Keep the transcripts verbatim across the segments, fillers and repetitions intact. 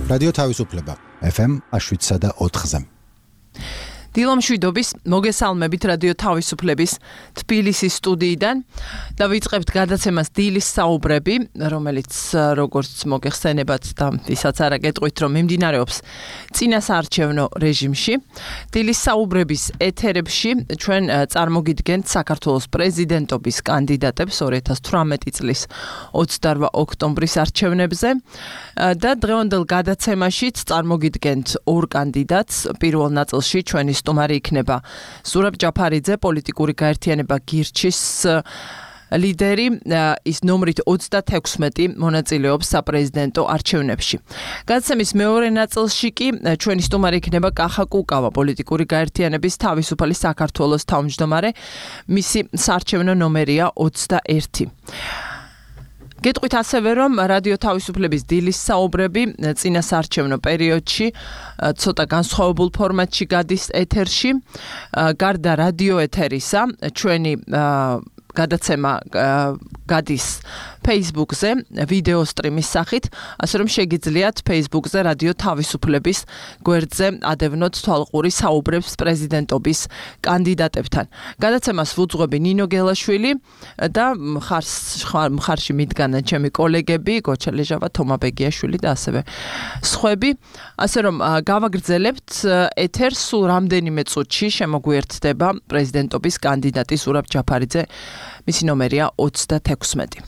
რადიო თავისუფლება ეფ ემ შვიდსა და ოთხზე. დილომშვიდობის მოგესალმებით რადიო თავისუფლების თბილისის სტუდიიდან და ვიწყებთ გადაცემას დილის საუბრები, რომელიც როგორც მოგეხსენებათ და ვისაც არ აკეტყვით, რომ მიმდინარეობს წინასაარჩევნო რეჟიმში. დილის საუბრების ეთერებში ჩვენ წარმოგიდგენთ საქართველოს პრეზიდენტობის კანდიდატებს ორი ათას თვრამეტი წლის ოცდარვა ოქტომბრის არჩევნებზე და დღევანდელ გადაცემაშიც წარმოგიდგენთ ორ კანდიდატს. პირველ ნაწილში ჩვენი სტუმარი იქნება ზურაბ ჯაფარიძე, პოლიტიკური გაერთიანება გირჩის ლიდერი, ის ნომრით ოცდათექვსმეტი მონაწილეობს საპრეზიდენტო არჩევნებში. გადაცემის მეორე ნაწილში კი ჩვენი სტუმარი იქნება კახა კუკავა, პოლიტიკური გაერთიანების თავისუფალი საქართველოს თავმჯდომარე, მისი საარჩევნო ნომერია ოცდაერთი. გეტყვით ასევე, რომ რადიო თავისუფლების დილის საუბრები წინასაარჩევნო პერიოდში ცოტა განსხვავებულ ფორმატში გადის ეთერში. გარდა რადიო ეთერისა, ჩვენი გადაცემა გადის Facebook-ზე, ვიდეო სტრიმის სახით, ასე რომ შეგიძლიათ Facebook-ზე რადიო თავისუფლების გვერდზე ადევნოთ თვალყური საუბრებს პრეზიდენტობის კანდიდატებთან. გადაცემას ვუძღვები ნინო გელაშვილი და მხარს მხარში მიდგანან ჩემი კოლეგები, გოჩა ლეჟავა, თომა ბეგიაშვილი და ასევე სხვები. ასე რომ გავაგრძელებთ ეთერს, სულ რამდენიმე წუთში შემოგვიერთდება პრეზიდენტობის კანდიდატი ზურაბ ჯაფარიძე, მისი ნომერია ოცდათექვსმეტი.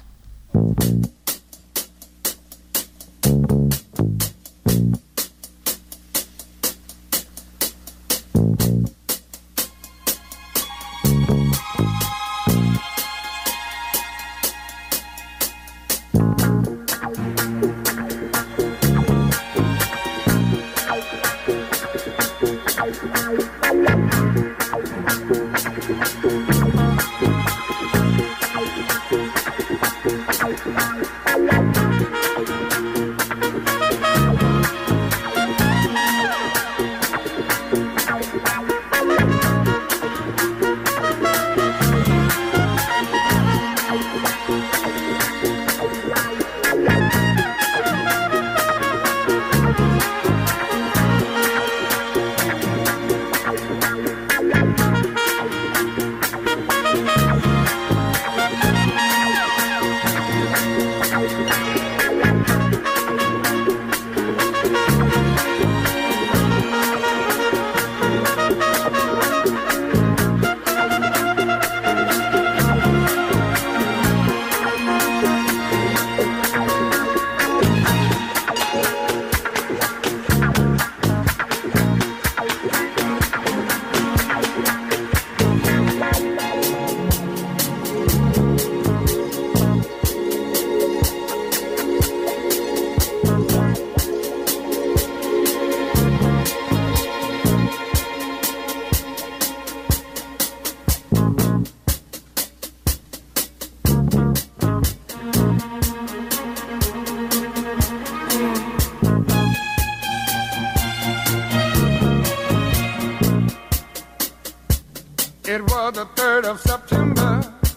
It was the third of September.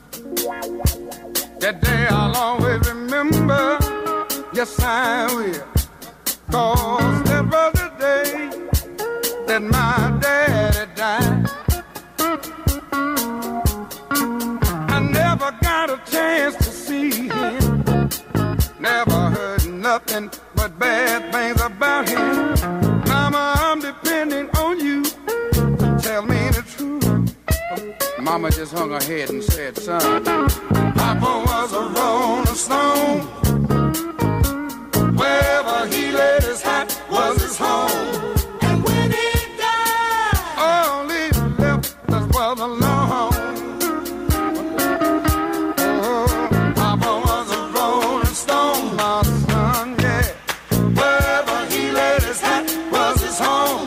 That day I'll always remember. Yes, I will. 'Cause that was the day that my daddy died. I never got a chance to see him. Never heard nothing but bad things about him. Mama, I'm depending on you to tell me the truth. Mama just hung her head and said, son, Papa was a rolling stone. Wherever he laid his hat was his home. And when he died, all he left us was alone. Oh, Papa was a rolling stone, my son, yeah. Wherever he laid his hat was his home.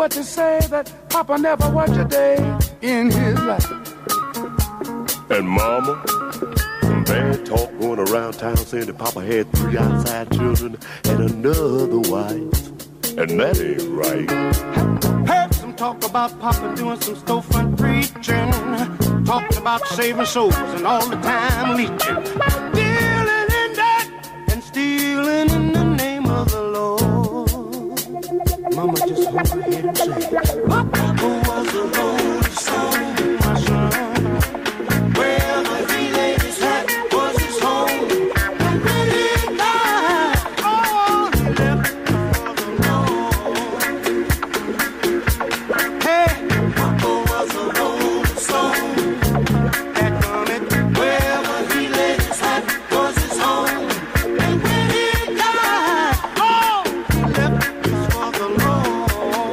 had to say that Papa never worked a day in his life. And Mama, some bad talk going around town saying that Papa had three outside children and another wife. And that ain't right. Heard some talk about Papa doing some storefront preaching, talking about saving souls and all the time leeching, dealing in that and stealing in the name of the Lord. Mama just hold her head and say, Papa was a rolling stone, my son. Wherever he laid his hat was his home. And when he died, oh, he left for the Lord. Hey, Papa was a rolling stone. That comment, wherever he laid his hat was his home. And when he died, oh, he left this for the Lord.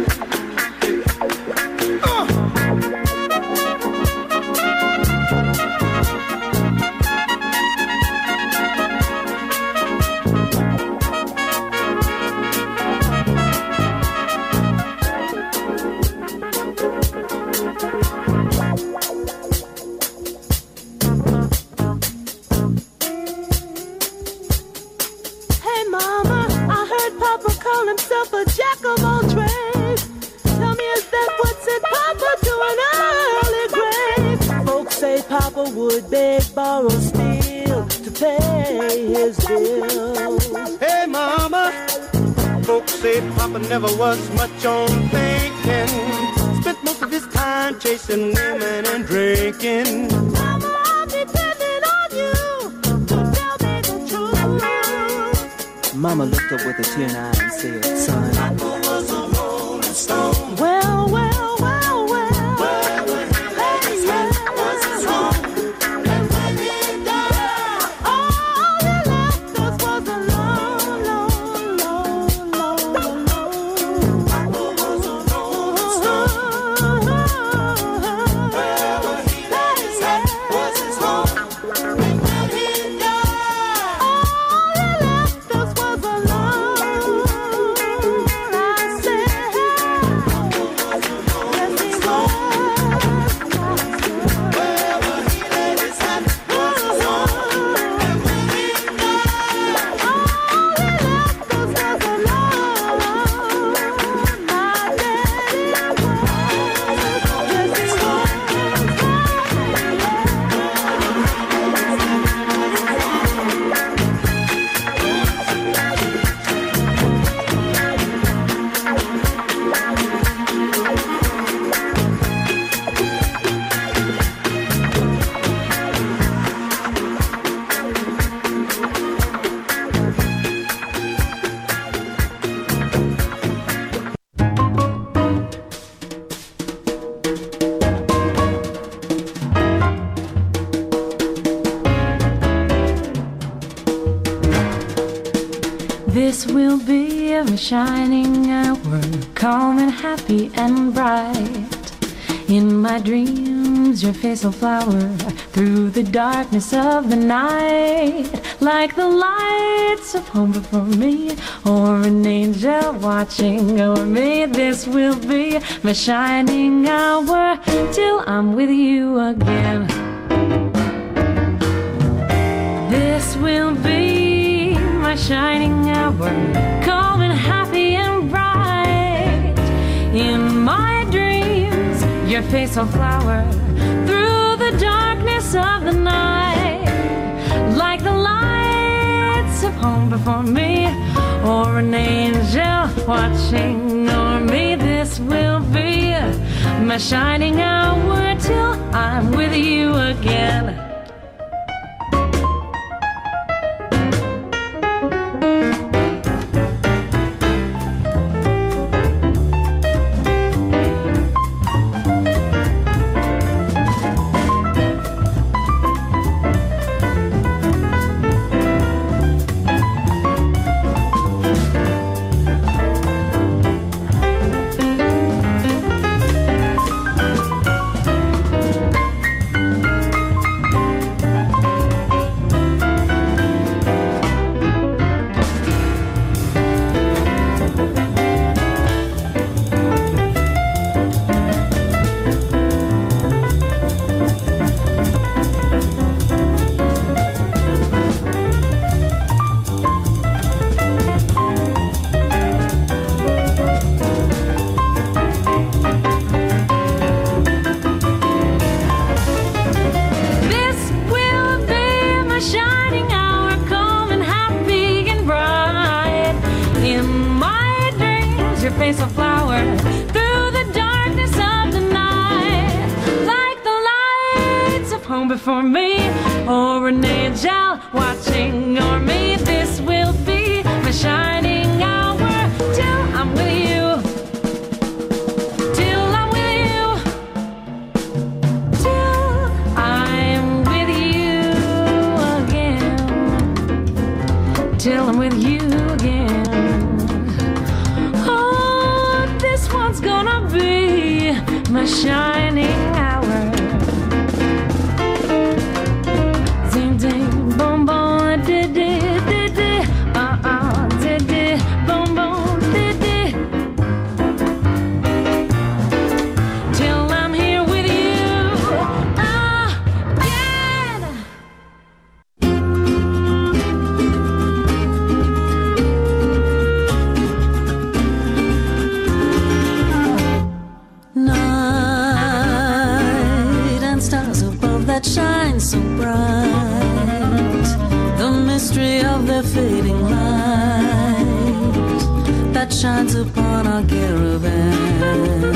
Uh. Hey mama, I heard Papa call himself a jack of all trades. Tell me, is that what sent Papa to an early grave? Folks say Papa would beg, borrow, steal to pay his bills. Hey mama, folks say Papa never was much on thinking. Spent most of his time chasing women and drinking. Mama, I'm depending on you to tell me the truth. Mama looked up with a tear in her eye and said, son, Papa was a rolling stone. Well, well, well, well. Hey, yeah. Was his home. And when he died, all he left us was alone, alone, alone, alone, alone. Papa was a rolling stone. Wherever he laid his hat was his home. And when he died, all he left us was alone. I said, yes, he was. Wherever he laid his hat was his home. And when he died, all he left us was alone. My daddy was. Yes, he was. This will be a shining hour, calm and happy and bright. In my dreams, your face will flower through the darkness of the night, like the lights of home before me, or an angel watching over me. This will be my shining hour till I'm with you again. This will be my shining hour, calm and happy and bright. In my dreams, your face will flower through the darkness of the night, like the lights of home before me, or an angel watching over me. This will be my shining hour till I'm with you again. face a flower through the darkness of the night, like the lights of home before me, or an angel watching o'er me. This will be my shining hour till I'm with you, till I'm with you, till I'm with you again, till I'm with you again. Oh, this one's gonna be my shining hour. Ding ding, boom boom, di di di di, uh uh, di di, boom boom, di di. Till I'm here with you again. Night and stars above that shine so bright, the mystery of their fading light that shines upon our caravan.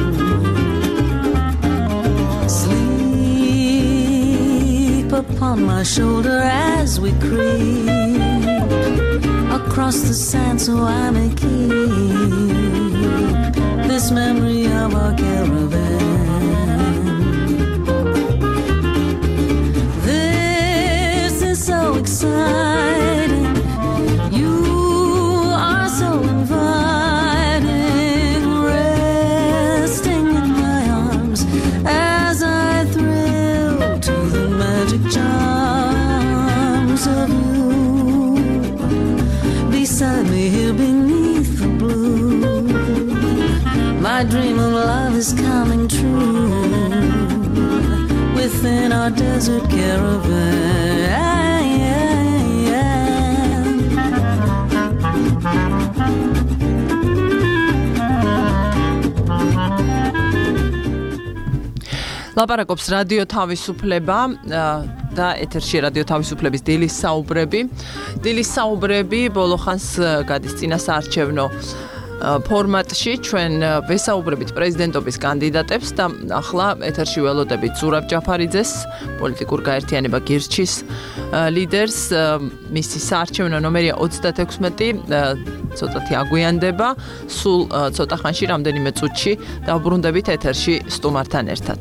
Sleep upon my shoulder as we creep across the sand so I may keep this memory of our caravan. This is so exciting. You are so inviting, resting in my arms as I thrill to the magic charms of you. Beside me here beneath the blue, my dream of love is coming true within our desert caravan. ლაპარაკობს რადიო თავისუფლება და ეთერში რადიო თავისუფლების დილის საუბრები. დილის საუბრები ბოლოხანს გადის წინასაარჩევნო ფორმატში, ჩვენ ვესაუბრებით პრეზიდენტობის კანდიდატებს და ახლა ეთერში ველოდებით ზურაბ ჯაფარიძეს, პოლიტიკურ გაერთიანება გირჩის ლიდერს. მისი საარჩევნო ნომერია ოცდათექვსმეტი, ცოტათი აგვიანდება, სულ ცოტა ხანში, რამდენიმე წუთში დავბრუნდებით ეთერში სტუმართან ერთად.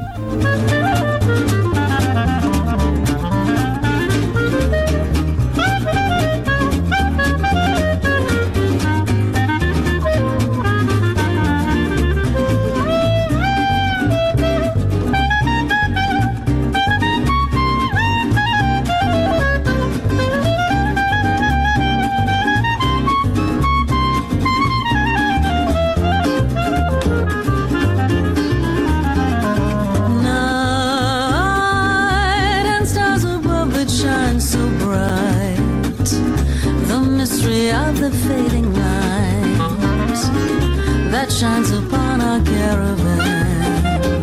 Shines upon our caravan.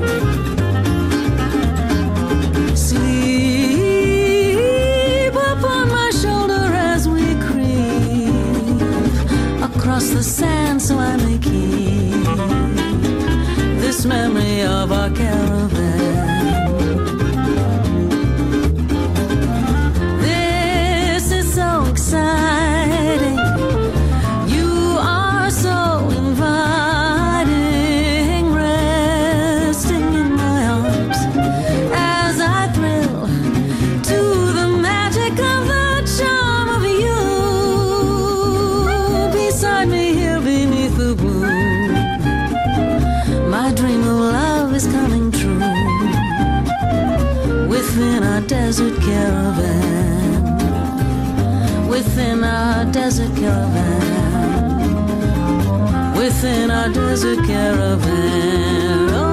Sleep upon my shoulder as we creep across the sand so I may keep this memory of our caravan. This is so exciting. You are so inviting, resting in my arms as I thrill to the magic of the charm of you. Beside me here beneath the blue, my dream of love is coming true within our desert caravan, within our desert caravan, within our desert caravan. Oh.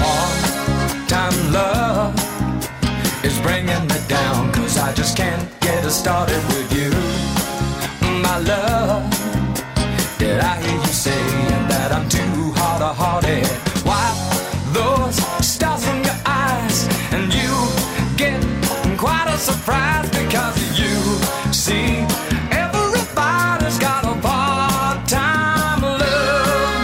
Time love is bringing me down, 'cause I just can't get it started with you, my love. Did I hear you saying that I'm too hard-hearted? Why those stars from your eyes, and you get quite a surprise because you see everybody's got a part-time love.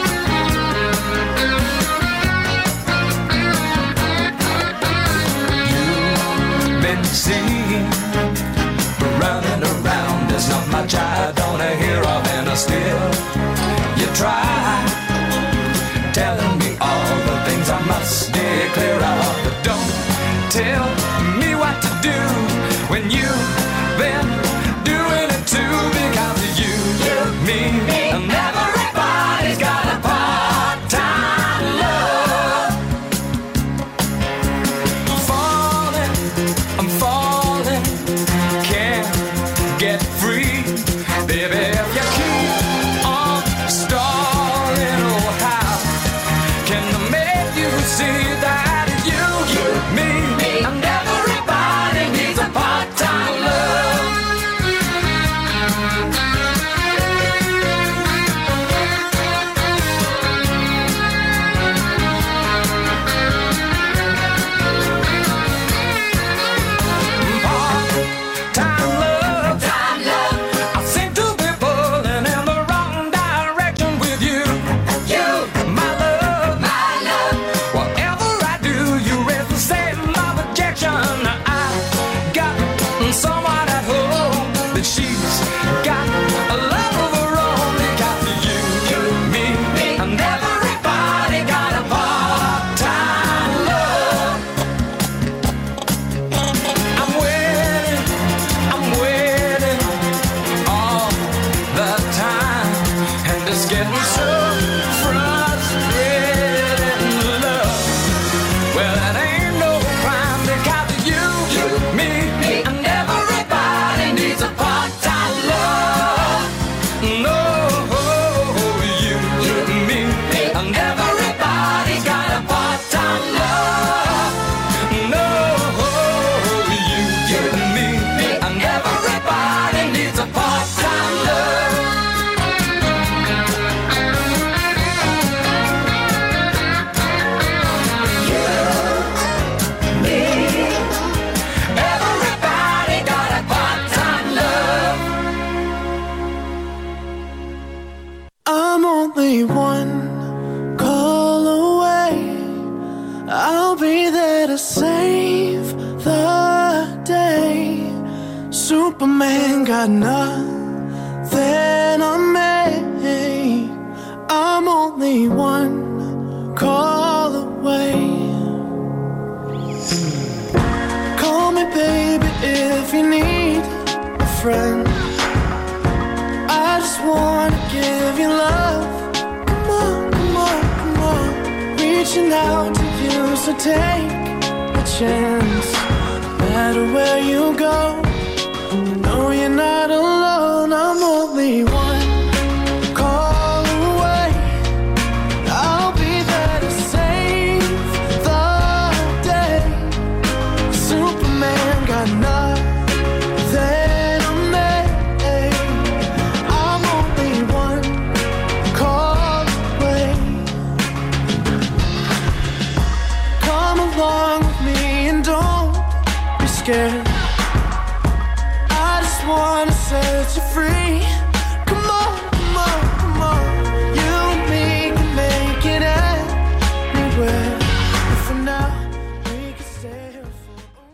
You've been seen running around, there's not much I don't hear of, and I still you try telling me all the things I must steer clear of, but don't tell me what to do when you've been doing it too, because you, you, me, and everybody's got a part-time love. I'm falling, I'm falling, can't get free, baby, if you keep on stalling. Oh, how can I make you see that you, you, me, and everybody needs a part-time love. Part-time love, time love. I seem to be pulling in the wrong direction with you. You, my love, my love. Whatever I do, you raise the same objection. I got someone at home that she's got a love of her own. Because you, you, me, me, and everybody got a part-time love. I'm waiting, I'm waiting all the time, and it's getting so frustrated in love. Well, it ain't no crime because you, you, me, me, and everybody needs a part-time love. No, you, you, me, me, and everybody's got a part-time love. No, you, you, me, me, and everybody needs a part-time love. Everybody got a part-time love. I'm only one call away. I'll be there to save the day. Superman got nothing on me. I'm only one call away. Call me, baby, if you need a friend. I just wanna give you love. Come on, come on, come on. Reaching out to you, so take a chance. No matter where you go, you know you're not alone. I'm only one call away. I'll be there to save the day. Superman got nothing on me. I'm only one call away. Come along with me and don't be scared. I just wanna set you free. Come on, come on, come on. You and me can make it anywhere. And for now, we can stay here for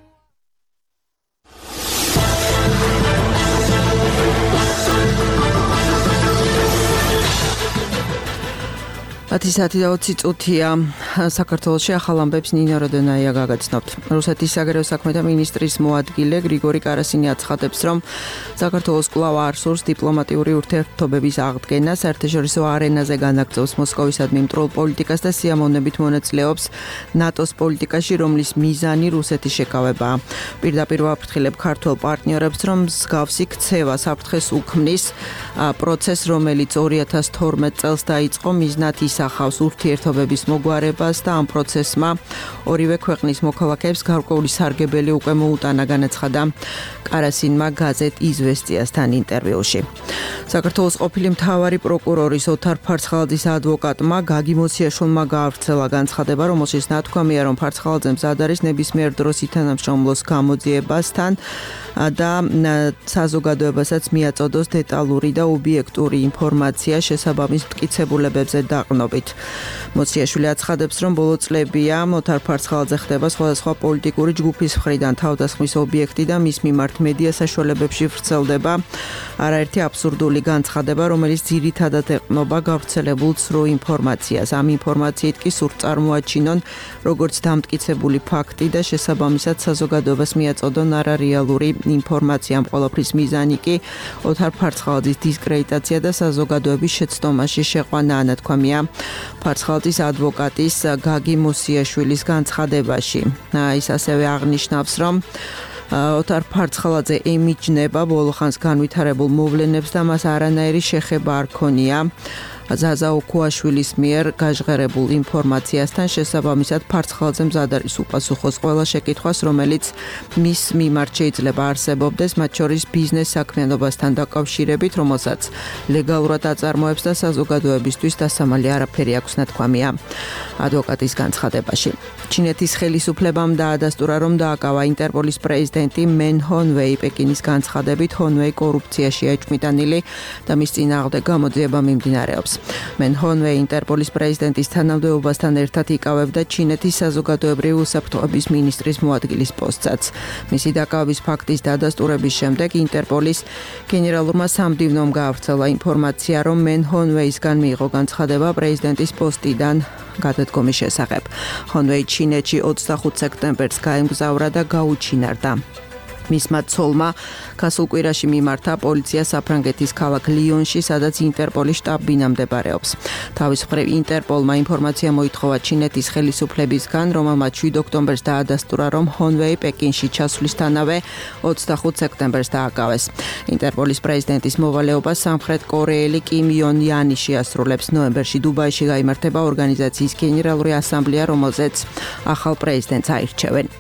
ათი საათი და ოცი წუთია. საქართველოში ახალ ამბებს ნინო როდონაია გაგაცნობთ. რუსეთის საგარეო საქმეთა მინისტრის მოადგილე გრიგორი კარასინი აცხადებს, რომ საქართველოს კვლავ არ სურს დიპლომატიური ურთიერთობების აღდგენა, საერთაშორისო არენაზე განაგრძობს მოსკოვისადმი მტრულ პოლიტიკას და სიამოვნებით მონაწილეობს ნატოს პოლიტიკაში, რომლის მიზანი რუსეთის შეკავებაა. პირდაპირ ვაფრთხილებ ქართულ პარტნიორებს, რომ მსგავსი ქცევა საფრთხეს უქმნის პროცესს, რომელიც ორი ათას თორმეტ წელს დაიწყო მიზნად ისახავს ასახავს ურთიერთობების მოგვარებას და ამ პროცესმა ორივე ქვეყნის მოქალაქეებს გარკვეული სარგებელი უკვე მოუტანა, განაცხადა კარასინმა გაზეთ იზვესტიასთან ინტერვიუში. საქართველოს ყოფილი მთავარი პროკურორის ოთარ ფარცხალაძის ადვოკატმა გაგი მოციაშვილმა გაავრცელა განცხადება, რომელშიც ნათქვამია, რომ ფარცხალაძე მზად არის ნებისმიერ დროს ითანამშრომლოს გამოძიებასთან და საზოგადოებასაც მიაწოდოს დეტალური და ობიექტური ინფორმაცია შესაბამის მტკიცებულებებზე დაყრდნობით. მოციაშვილი აცხადებს, რომ ბოლო წლებია ოთარ ფარცხალაძე ხდება სხვადასხვა პოლიტიკური ჯგუფის მხრიდან თავდასხმის ობიექტი და მის მიმართ მედია საშუალებებში ვრცელდება არაერთი აბსურდული განცხადება, რომელიც ძირითადად ეყრდნობა გავრცელებულ ცრუ ინფორმაციას. ამ ინფორმაციით კი სურთ წარმოაჩინონ როგორც დამტკიცებული ფაქტი და შესაბამისად საზოგადოებას მიაწოდონ არარეალური ინფორმაცია. ამ ყველაფრის მიზანი კი ოთარ ფარცხალაძის დისკრედიტაცია და საზოგადოების შეცდომაში შეყვანა, ანათქვამია ფარცხალაძის ადვოკატის გაგი მუსიაშვილის განცხადებაში. ის ასევე აღნიშნავს, რომ ოთარ ფარცხალაძე ემიჯნება ბოლო ხანს განვითარებულ მოვლენებს და მას არანაირი შეხება არ ქონია ზაზა ოქუაშვილის მიერ გაჟღერებულ ინფორმაციასთან. შესაბამისად ფარცხალაძე მზად არის უპასუხოს ყველა შეკითხვას, რომელიც მის მიმართ შეიძლება არსებობდეს, მათ შორის ბიზნეს საქმიანობასთან დაკავშირებით, რომელსაც ლეგალურად აწარმოებს და საზოგადოებისთვის დასამალი არაფერი აქვს, ნათქვამია ადვოკატის განცხადებაში. ჩინეთის ხელისუფლებამ დაადასტურა, რომ დააკავა ინტერპოლის პრეზიდენტი მენ ჰონვეი. პეკინის განცხადებით ჰონვეი კორუფციაში ეჭვმიტანილი და მის წინააღმდეგ გამოძიება მიმდინარეობს. მენ ჰონვეი ინტერპოლის პრეზიდენტის თანამდებობასთან ერთად იკავებდა ჩინეთის საზოგადოებრივი უსაფრთხოების მინისტრის მოადგილის პოსტსაც. მისი დაკავების ფაქტის დადასტურების შემდეგ ინტერპოლის გენერალურმა სამდივნომ გაავრცელა ინფორმაცია, რომ მენ ჰონვეისგან მიიღო განცხადება პრეზიდენტის პოსტიდან გადადგომის შესახებ. ჰონვეი ჩინეთში ოცდახუთ სექტემბერს გაემგზავრა და გაუჩინარდა. მისმა ცოლმა გასულ კვირაში მიმართა პოლიცია საფრანგეთის ქალაქ ლიონში, სადაც ინტერპოლის შტაბ-ბინა მდებარეობს. თავის მხრივ ინტერპოლმა ინფორმაცია მოითხოვა ჩინეთის ხელისუფლებისგან, რომელმაც შვიდ ოქტომბერს დაადასტურა, რომ ჰონვეი პეკინში ჩასვლისთანავე ოცდახუთ სექტემბერს დააკავეს. ინტერპოლის პრეზიდენტის მოვალეობას სამხრეთ კორეელი კიმ იონ იანი შეასრულებს. ნოემბერში დუბაიში გაიმართება ორგანიზაციის გენერალური ასამბლეა, რომელზეც ახალ პრეზიდენტს აირჩევენ.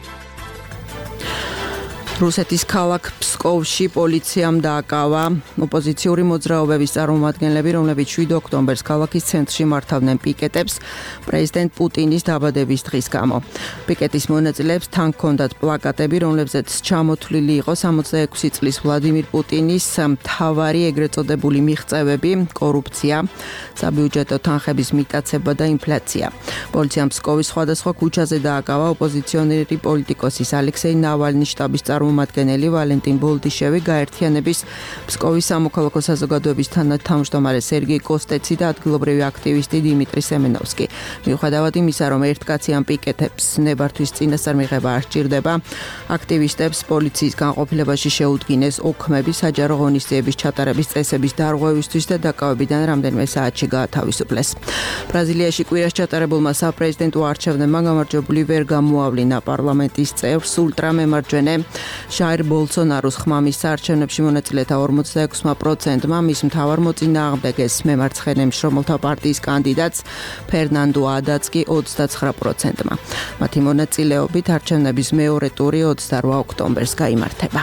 რუსეთის ქალაქ ფსკოვში პოლიციამ დააკავა ოპოზიციური მოძრაობების წარმომადგენლები, რომლებიც შვიდ ოქტომბერს ქალაქის ცენტრში მართავდნენ პიკეტებს პრეზიდენტ პუტინის დაბადების დღის გამო. პიკეტის მონაწილეებს თან ჰქონდათ პლაკატები, რომლებზეც ჩამოთვლილი იყო სამოცდაექვსი წლის ვლადიმირ პუტინის მთავარი ეგრეთ წოდებული მიღწევები, კორუფცია, საბიუჯეტო თანხების მიტაცება და ინფლაცია. პოლიციამ ფსკოვის სხვადასხვა ქუჩაზე დააკავა ოპოზიციონერი პოლიტიკოსის ალექსეი ნავალნის შტაბის წარმომადგენელი ვალენტინ ბოლდიშევი, გაერთიანების ფსკოვის სამოქალაქო საზოგადოების თანათავმჯდომარე სერგეი კოსტეცი და ადგილობრივი აქტივისტი დიმიტრი სემენოვსკი. მიუხედავად იმისა, რომ ერთ კაცი ამ პიკეტებს ნებართვის წინასწარ მიღება არ სჭირდება, აქტივისტებს პოლიციის განყოფილებაში შეუდგინეს ოქმები საჯარო ღონისძიების ჩატარების წესების დარღვევისთვის და დაკავებიდან რამდენიმე საათში გაათავისუფლეს. ბრაზილიაში კვირას ჩატარებულმა საპრეზიდენტო არჩევნებმა გამარჯვებული ვერ გამოავლინა პარლამენტის წევრს ულტრამემარჯვენე ჟაირ ბოლსონაროს ხმამის საარჩევნებში მონაწილეთა ორმოცდაექვსი პროცენტმა, მის მთავარ მოწინააღმდეგეს მემარცხენე მშრომელთა პარტიის კანდიდატს ფერნანდო ადაც კი ოცდაცხრა პროცენტმა. მათი მონაწილეობით არჩევნების მეორე ტური ოცდაოთხ ოქტომბერს გაიმართება.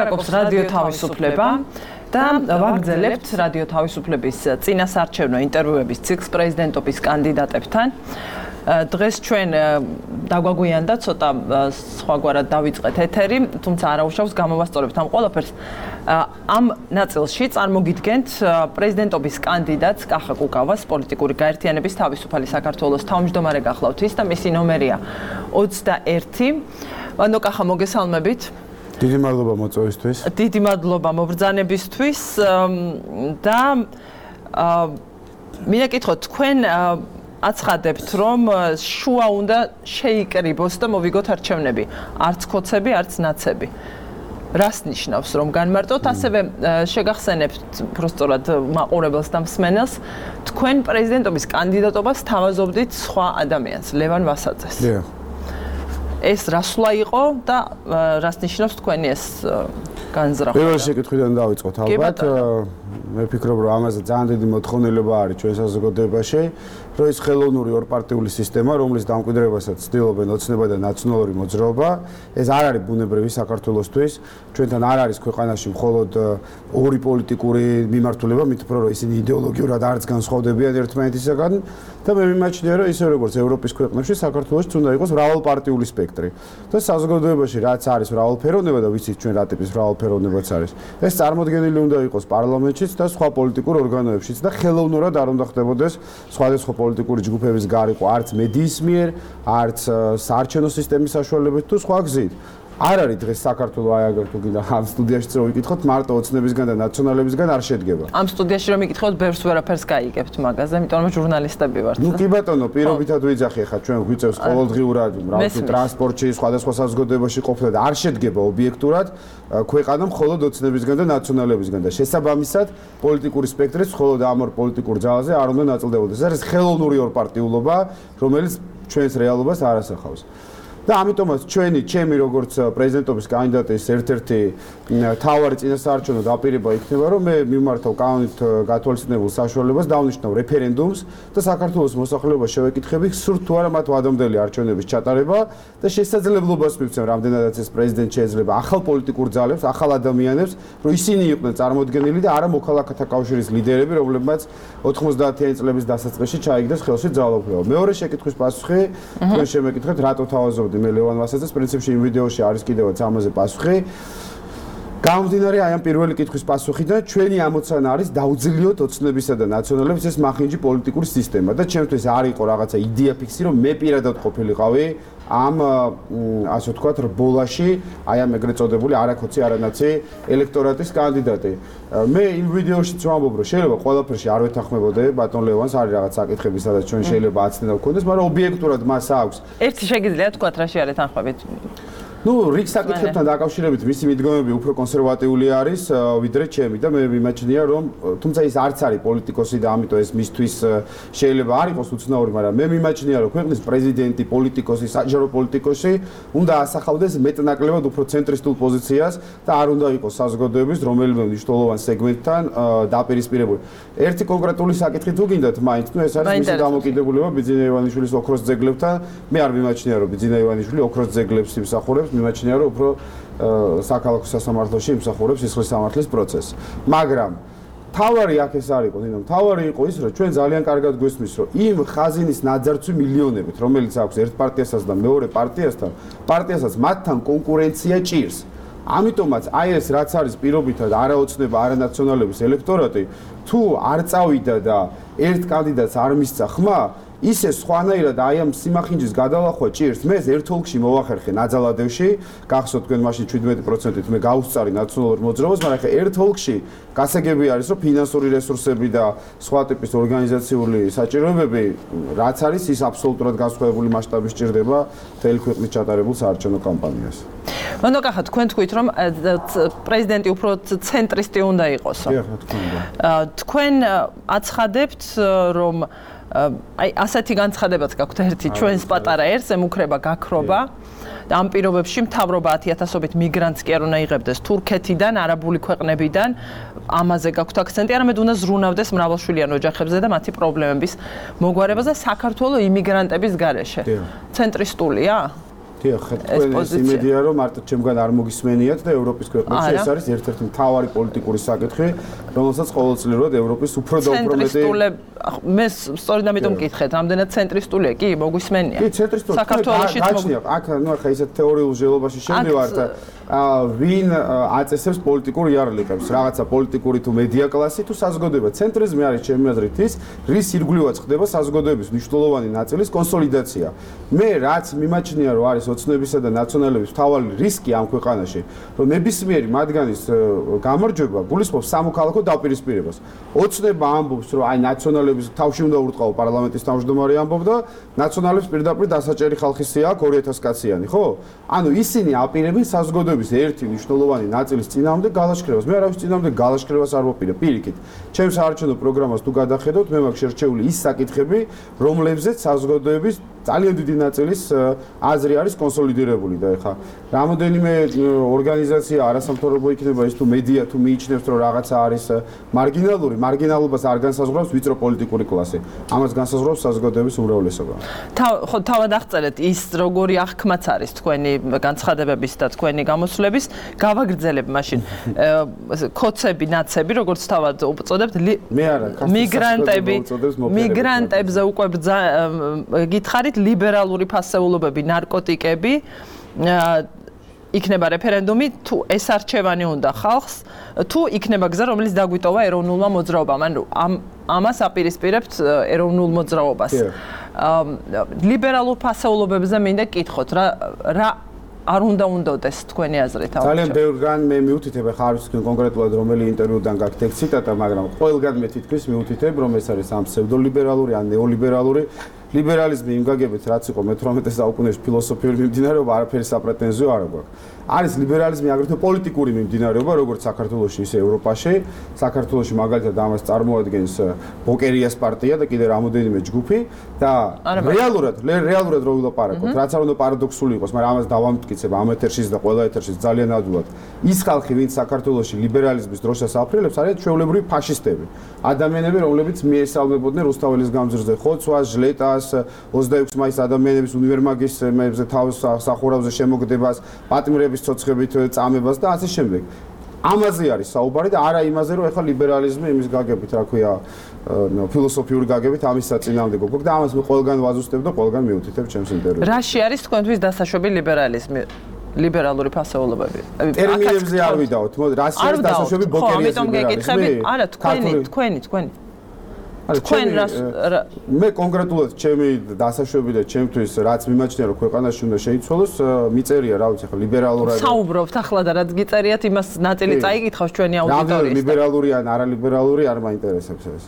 ლაპარაკობს რადიო თავისუფლება და ვაგრძელებთ რადიო თავისუფლების წინასარჩევნო ინტერვიუების ციკლს პრეზიდენტობის კანდიდატებთან. დღეს ჩვენ დაგვაგვიანდა ცოტა სხვაგვარად დავიწყეთ ეთერი, თუმცა არაუშავს გამოვასწორებთ ამ ყველაფერს. ამ ნაწილში წარმოგიდგენთ პრეზიდენტობის კანდიდატს კახა კუკავას, პოლიტიკური გაერთიანების თავისუფალი საქართველოს თავმჯდომარე გახლავთ ის და მისი ნომერია ოცდაერთი. ვანდო კახა, მოგესალმებით. დიდი მადლობა მოწვევისთვის. დიდი მადლობა მობრძანებისთვის და მინდა გითხოთ, თქვენ აცხადებთ, რომ შუა უნდა შეიკრიბოს და მოვიგოთ არჩევნები, არც ქოცები, არც ნაცები. რას ნიშნავს, რომ განმარტოთ, ასევე შეგახსენებთ პროსტორად მაყურებელს და მსმენელს, თქვენ პრეზიდენტობის კანდიდატობას თავაზობდით სხვა ადამიანს, ლევან ვასაძეს. დიახ. ეს რასვლა იყო და რას ნიშნავს თქვენი ეს განზრახვა? პირველი შეკითხვიდან დავიწყოთ ალბათ. მე ვფიქრობ, რომ ამაზე ძალიან დიდი მოთხოვნილება არის ჩვენ საზოგადოებაში, რომ ის ხელოვნური ორპარტიული სისტემა, რომლის დამკვიდრებასაც ცდილობენ ოცნება და ნაციონალური მოძრაობა, ეს არ არის ბუნებრივი საქართველოსთვის. ჩვენთან არ არის ქვეყანაში მხოლოდ ორი პოლიტიკური მიმართულება, მით უფრო რომ ისინი იდეოლოგიურად არც განსხვავდებიან ერთმანეთისაგან და მე მიმაჩნია, რომ ისე როგორც ევროპის ქვეყნებში, საქართველოში უნდა იყოს მრავალპარტიული სპექტრი. და საზოგადოებაში რაც არის მრავალფეროვნება და ვიცით ჩვენ რა ტიპის მრავალფეროვნებაც არის. ეს წარმოდგენილი უნდა იყოს პარლამენტშიც და სხვა პოლიტიკურ ორგანოებშიც და ხელოვნურად არ უნდა ხდებოდეს სხვადასხვა პოლიტიკური ჯგუფების გარიყო არც მედიის მიერ, არც საარჩევნო სისტემის საშუალებით თუ სხვა გზით. არ არის დღეს საქართველოს აი აგერ თუ კიდე ამ სტუდიაში რო ვიკითხოთ, მარტო ოცნებისგან და ნაციონალებისგან არ შედგება. ამ სტუდიაში რომ ვიკითხოთ, ბევრს ვერაფერს გაიგებთ მაგაზე, იმიტომ რომ ჟურნალისტები ვართ. ნუ კი ბატონო, პირობითად ვიძახი ხა ჩვენ გვიწევს ყოველდღიურად მრავალი ტრანსპორტში, სხვადასხვა საზოგადოებაში ყოფნა და არ შედგება ობიექტურად ქვეყანა მხოლოდ ოცნებისგან და ნაციონალებისგან და შესაბამისად პოლიტიკური სპექტრიც მხოლოდ ამ ორ პოლიტიკურ ძალაზე არ უნდა ნაწილდებოდეს. ეს არის ხელოვნური ორპარტიულობა, რომელიც ჩვენს რეალობას არ ასახავს. და ამიტომაც ჩვენი ჩემი როგორც პრეზიდენტობის კანდიდატის ერთ-ერთი მთავარი წინასაარჩევნო დაპირება იქნება, რომ მე მიმართავ კანონით გათვალისწინებულ საშუალებას დავნიშნავ რეფერენდუმს და საქართველოს მოსახლეობას შევეკითხები, სურთ თუ არა მათ ვადამდელი არჩევნების ჩატარება და შესაძლებლობას მივცემ, რამდენადაც ეს პრეზიდენტ შეიძლება ახალ პოლიტიკურ ძალებს, ახალ ადამიანებს, რომ ისინი იყვნენ წარმოდგენილი და არა მოქალაქეთა კავშირის ლიდერები, რომლებმაც ოთხმოცდაათიანი წლების დასაწყისში ჩაიგდეს ხელში ძალაუფლება. მეორე შეკითხვის პასუხი, თქვენ შემეკითხეთ, რატო თავაზობდი მე ლევან ვასაძეს, პრინციპში იმ ვიდეოში არის კიდევაც ამაზე პასუხი. გამომდინარე აი ამ პირველი კითხვის პასუხიდან, ჩვენი ამოცანა არის დაუძლიოთ ოცნებისა და ნაციონალების ეს მახინჯი პოლიტიკური სისტემა და ჩემთვის არ იყო რაღაცა იდეა ფიქსი, რომ მე პირადად ყოფილიყავი ამ ასე ვთქვათ რბოლაში, აი ამ ეგრეთ წოდებული არაქოცი არანაცი ელექტორატის კანდიდატი. მე იმ ვიდეოშიც ვამბობ, რომ შეიძლება ყველაფერში არ ვეთანხმებოდე ბატონ ლევანს, არის რაღაც საკითხები, სადაც ჩვენ შეიძლება აცნება გქონდეს, მაგრამ ობიექტურად მას აქვს. ერთი შეგიძლიათ თქვათ, რაში არ ეთანხმებით? ნუ რიგ საკითხებთან დაკავშირებით მისი მიდგომები უფრო კონსერვატიული არის ვიდრე ჩემი და მე მიმაჩნია რომ თუმცა ის არც არის პოლიტიკოსი და ამიტომ ეს მისთვის შეიძლება არ იყოს უცნაური, მაგრამ მე მიმაჩნია რომ ქვეყნის პრეზიდენტი, პოლიტიკოსი, საჯარო პოლიტიკოსი უნდა ასახავდეს მეტნაკლებად უფრო ცენტრისტულ პოზიციას და არ უნდა იყოს საზოგადოების რომელიმე მნიშვნელოვან სეგმენტთან დაპირისპირებული. ერთი კონკრეტული საკითხი თუ გინდათ მაინც, ნუ ეს არის მისი დამოკიდებულება ბიძინა ივანიშვილის ოქროს ძეგლებთან. მე არ მიმაჩნია რომ ბიძინა ივანიშვილი ოქროს ძეგლებს იმსახურებს, მიმაჩნია რომ უფრო საქალაქო სასამართლოში იმსახურებს სისხლის სამართლის პროცესს. მაგრამ თავარი აქ ეს არ იყო, ნინო, თავარი იყო ის, რომ ჩვენ ძალიან კარგად გვესმის, რომ იმ ხაზინის ნაძარცვი მილიონებით, რომელიც აქვს ერთ პარტიასაც და მეორე პარტიასთან, პარტიასაც მათთან კონკურენცია ჭირს. ამიტომაც აი ეს რაც არის პირობითად არაოცნება, არანაციონალების ელექტორატი, თუ არ წავიდა და ერთ კანდიდატს არ მისცა ხმა, ისე სხვანაირად აი ამ სიმახინჯის გადალახვა ჭირს. მე ერთ ოლქში მოვახერხე ნაძალადევში, გახსოვთ თქვენ მაშინ შვიდმეტი პროცენტით მე გავუსწარი ნაციონალურ მოძრაობას, მაგრამ ხა ერთ ოლქში გასაგები არის, რომ ფინანსური რესურსები და სხვა ტიპის ორგანიზაციული საჭიროებები, რაც არის, ის აბსოლუტურად განსხვავებული მასშტაბის ჭირდება მთელი ქვეყნის ჩატარებულ საარჩევნო კამპანიას. მანდო კახა, თქვენ თქვით, რომ პრეზიდენტი უფრო ცენტრისტი უნდა იყოსო. დიახ, რა თქმა უნდა. თქვენ აცხადებთ, რომ აი ასეთი განცხადებაც გაქვთ ერთი ჩვენს პატარა ერს ემუქრება გაქრობა და ამ პირობებში მთავრობა ათიათასობით მიგრანტს კი არ უნდა იღებდეს თურქეთიდან, არაბული ქვეყნებიდან, ამაზე გაქვთ აქცენტი, არამედ უნდა ზრუნავდეს მრავალშვილიან ოჯახებზე და მათი პრობლემების მოგვარებაზე საქართველოს იმიგრანტების გარეშე. ცენტრისტულია? დიახ, თქვენ ეს იმედია რომ მარტო ჩემგან არ მოგისმენიათ და ევროპის ქვეყნებში ეს არის ერთ-ერთი მთავარი პოლიტიკური საკითხი, რომელსაც ყოველწლიურად ევროპის უფრო და უფრო მეტი მე სწორედ ამიტომ მკითხეთ, რამდენად ცენტრისტულია, კი, მოგვისმენია. კი, ცენტრისტული. საქართველოშიც მოგვისმენია. აქ ნუ ახლა ისეთ თეორიულ ჟელობაში შევდივართ, ვინ აწესებს პოლიტიკურ იარლიკებს, რაღაცა პოლიტიკური თუ მედია კლასი თუ საზოგადოება. ცენტრიზმი არის ჩემი აზრით ის, რის ირგვლივაც ხდება საზოგადოების მნიშვნელოვანი ნაწილის კონსოლიდაცია. მე რაც მიმაჩნია რომ არის ოცნებისა და ნაციონალების მთავარი რისკი ამ ქვეყანაში, რომ ნებისმიერი მათგანის გამარჯვება გულისხმობს სამოქალაქო დაპირისპირებას. ოცნება ამბობს, რომ აი ნაციონალების თავში უნდა ურტყაო პარლამენტის თავმჯდომარე ამბობდა, ნაციონალებს პირდაპირ დასაჭერი ხალხის სია აქვს ორი ათას კაციანი, ხო? ანუ ისინი აპირებენ საზოგადოების ერთი მნიშვნელოვანი ნაწილის წინააღმდეგ გალაშქრებას. მე არავის წინააღმდეგ გალაშქრებას არ ვაპირებ, პირიქით. ჩემს საარჩევნო პროგრამას თუ გადახედოთ, მე მაქვს შერჩეული ის საკითხები, რომლებზეც საზოგადოების ძალიან დიდი ნაწილის აზრი არის კონსოლიდირებული და ეხა რამოდენიმე ორგანიზაცია არასამთავრობო იქნება ის თუ მედია თუ მიიჩნევს რომ რაღაცა არის მარგინალური, მარგინალობას არ განსაზღვრავს ვიწრო პოლიტიკური კლასი. ამას განსაზღვრავს საზოგადოების უმრავლესობა. ხო, თავად აღწერეთ ის როგორი აღქმაც არის თქვენი განცხადებების და თქვენი გამოსვლების, გავაგრძელებ მაშინ. კოცები, ნაცები, როგორც თავად უწოდებთ, მიგრანტები, მიგრანტებზე უკვე გითხარით ლიბერალური ფასეულობები, ნარკოტიკები, იქნება რეფერენდუმი, თუ ეს არჩევანი უნდა ხალხს, თუ იქნება გზა, რომელიც დაგვიტოვა ეროვნულმა მოძრაობამ. ანუ ამას აპირისპირებთ ეროვნულ მოძრაობას. ლიბერალურ ფასეულობებზე მინდა გკითხოთ, რა რა არ უნდა უნდოდეს თქვენი აზრით? ძალიან ბევრგან მე მიუთითებ, ხა არის თქვენ კონკრეტულად რომელი ინტერვიუდან გაქვთ ციტატა, მაგრამ ყველგან მე თითქმის მიუთითებ, რომ ეს არის ამ ფსევდოლიბერალური ან ნეოლიბერალური ლიბერალიზმი იმ გაგებით, რაც იყო მეთვრამეტე საუკუნეში ფილოსოფიური მიმდინარეობა, არაფერი საპრეტენზიო არ აქვს. არის ლიბერალიზმი აგრეთვე პოლიტიკური მიმდინარეობა, როგორც საქართველოში, ისე ევროპაში. საქართველოში მაგალითად ამას წარმოადგენს ბოკერიას პარტია და კიდე რამოდენიმე ჯგუფი და რეალურად, რეალურად რო ვილაპარაკოთ, რაც არ უნდა პარადოქსული იყოს, მაგრამ ამას დავამტკიცებ ამ ეთერშიც და ყველა ეთერშიც ძალიან ადვილად. ის ხალხი, ვინც საქართველოში ლიბერალიზმის დროშას აფრილებს, არიან ჩვეულებრივი ფაშისტები. ადამიანები, რომლებიც მიესალმებოდნენ რუსთაველის გამზირზე ხოცვას, ჟლეტას, ოცდაექვსი მაისის ადამიანების უნივერმაგის მეებზე თავს სახურავზე შემოგდებას, პატიმრების ცოცხებით წამებას და ასე შემდეგ. ამაზე არის საუბარი და არა იმაზე, რომ ეხლა ლიბერალიზმი იმის გაგებით, რა ქვია, ფილოსოფიური გაგებით ამის საწინააღმდეგო გვაქვს და ამას მე ყველგან ვაზუსტებ და ყველგან მიუთითებ ჩემს ინტერვიუში. რაში არის თქვენთვის დასაშვები ლიბერალიზმი? ლიბერალური ფასეულობები. ტერმინებზე არ ვიდაოთ, მოდი, რაში არის დასაშვები ბოკერიას ლიბერალიზმი? არა, თქვენი, თქვენი, თქვენი. თქვენ რას მე კონკრეტულად ჩემი დასაშვები და ჩემთვის რაც მიმაჩნია რომ ქვეყანაში უნდა შეიცვალოს, მიწერია რა ვიცი, ხა ლიბერალურად. საუბრობთ ახლა და რაც გიწერიათ, იმას ნაწილი წაიკითხავს ჩვენი აუდიტორიის. ლიბერალური ან არალიბერალური არ მაინტერესებს ეს.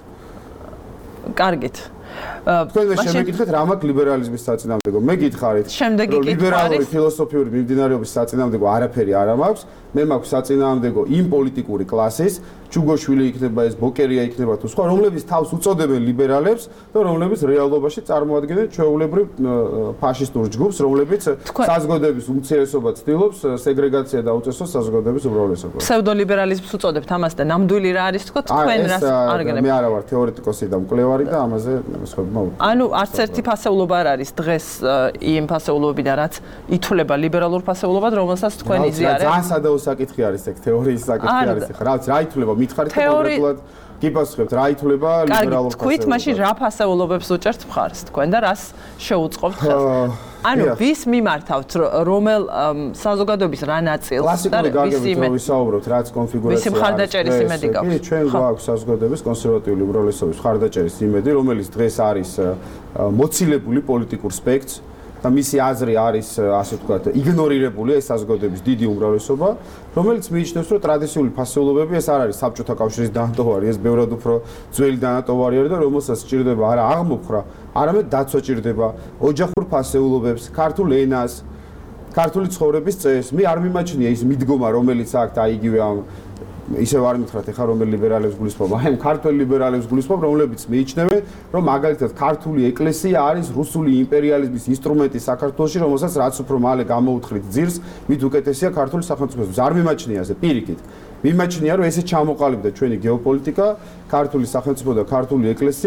კარგით. თქვენ მე შემეკითხეთ რა მაქვს ლიბერალიზმის საწინააღმდეგო. მე გითხარით რომ ლიბერალური ფილოსოფიური მიმდინარეობის საწინააღმდეგო არაფერი არ მაქვს. მე მაქვს საწინააღმდეგო იმ პოლიტიკური კლასის, ჩუგოშვილი იქნება ეს, ბოკერია იქნება თუ სხვა, რომლებიც თავს უწოდებენ ლიბერალებს და რომლებიც რეალობაში წარმოადგენენ ჩვეულებრივ ფაშისტურ ჯგუფს, რომლებიც საზოგადოების უმცირესობა ცდილობს სეგრეგაცია დაუწესოს საზოგადოების უმრავლესობას. ფსევდოლიბერალიზმს უწოდებთ ამას და ნამდვილი რა არის თქო, თქვენ რას არგენებთ? მე არა ვარ თეორეტიკოსი და მკვლევარი და ამაზე ანუ არც ერთი ფასეულობა არ არის დღეს იმ ფასეულობებიდან, რაც ითვლება ლიბერალურ ფასეულობად, რომელსაც თქვენ იზიარებთ. ძალიან სადაო საკითხი არის ეგ, თეორიის საკითხი არის ხა. რა ვიცი, რა ითვლება, მითხარით კონკრეტულად გიპასუხებთ, რა ითვლება ლიბერალურ ფასეულობად. თქვით, მაშინ რა ფასეულობებს უჭერთ მხარს თქვენ და რას შეუწყობთ ხელს? ანუ ვის მიმართავთ, რომელ საზოგადოების რა ნაწილს და ვის იმე ვისაუბროთ, რაც კონფიგურაცია ვის მხარდაჭერის იმედი გაქვს? კი, ჩვენ გვაქვს საზოგადოების კონსერვატიული უმრავლესობის მხარდაჭერის იმედი, რომელიც დღეს არის მოცილებული პოლიტიკურ სპექტრს და მისი აზრი არის, ასე ვთქვათ, იგნორირებული ეს საზოგადოების დიდი უმრავლესობა, რომელიც მიიჩნევს, რომ ტრადიციული ფასეულობები ეს არ არის საბჭოთა კავშირის დანატოვარი, ეს ბევრად უფრო ძველი დანატოვარი არის და რომელსაც სჭირდება არა აღმოფხრა, არამედ დაცვა ჭირდება ოჯახურ ფასეულობებს, ქართულ ენას, ქართული ცხოვრების წესს. მე არ მიმაჩნია ის მიდგომა, რომელიც აქვს და იგივე ამ ისევ არ მითხრათ ეხა რომელ ლიბერალებს გულისხმობ, აი ქართულ ლიბერალებს გულისხმობ, რომლებიც მიიჩნევენ, რომ მაგალითად ქართული ეკლესია არის რუსული იმპერიალიზმის ინსტრუმენტი საქართველოში, რომელსაც რაც უფრო მალე გამოუთხრით ძირს, მით უკეთესია ქართული სახელმწიფოსთვის. არ მიმაჩნია ასე, პირიქით. მიმაჩნია, რომ ესე ჩამოყალიბდა ჩვენი გეოპოლიტიკა, ქართული სახელმწიფო და ქართული ეკლესია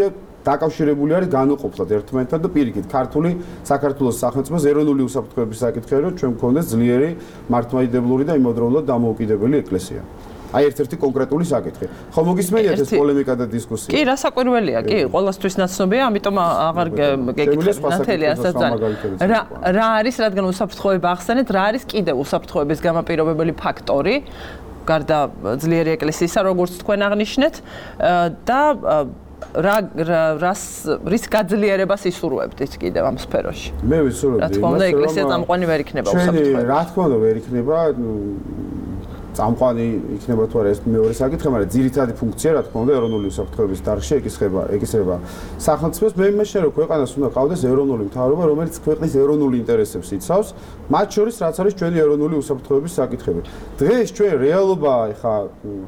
დაკავშირებული არის განუყოფლად ერთმანეთთან და პირიქით ქართული საქართველოს სახელმწიფოს ეროვნული უსაფრთხოების საკითხი რომ ჩვენ გქონდეს ძლიერი მართლმადიდებლური და იმავდროულად დამოუკიდებელი ეკლესია. აი ერთ-ერთი კონკრეტული საკითხი. ხო მოგისმენიათ ეს პოლემიკა და დისკუსია? კი, რა საკვირველია, კი, ყოველთვის ნაცნობია, ამიტომ აღარ გეკითხეთ ნათელი ასაცან. რა რა არის, რადგან უსაფრთხოება ახსენეთ, რა არის კიდევ უსაფრთხოების გამაპირობებელი ფაქტორი? გარდა ძლიერი ეკლესიისა, როგორც თქვენ აღნიშნეთ და რა რას რის გაძლიერებას ისურვებდით კიდევ ამ სფეროში? მე ვისურვებდი. რა თქმა უნდა, ეკლესია წამყვანი ვერ იქნება უსაფრთხოება. რა თქმა უნდა, ვერ იქნება წამყვანი იქნება თუ არა ეს მეორე საკითხი, მაგრამ ძირითადი ფუნქცია რა თქმა უნდა ეროვნული უსაფრთხოების დარგში ეკისრება, ეკისრება სახელმწიფოს. მე იმაშია რომ ქვეყანას უნდა ყავდეს ეროვნული მთავრობა, რომელიც ქვეყნის ეროვნული ინტერესებს იცავს, მათ შორის რაც არის ჩვენი ეროვნული უსაფრთხოების საკითხები. დღეს ჩვენ რეალობა ეხა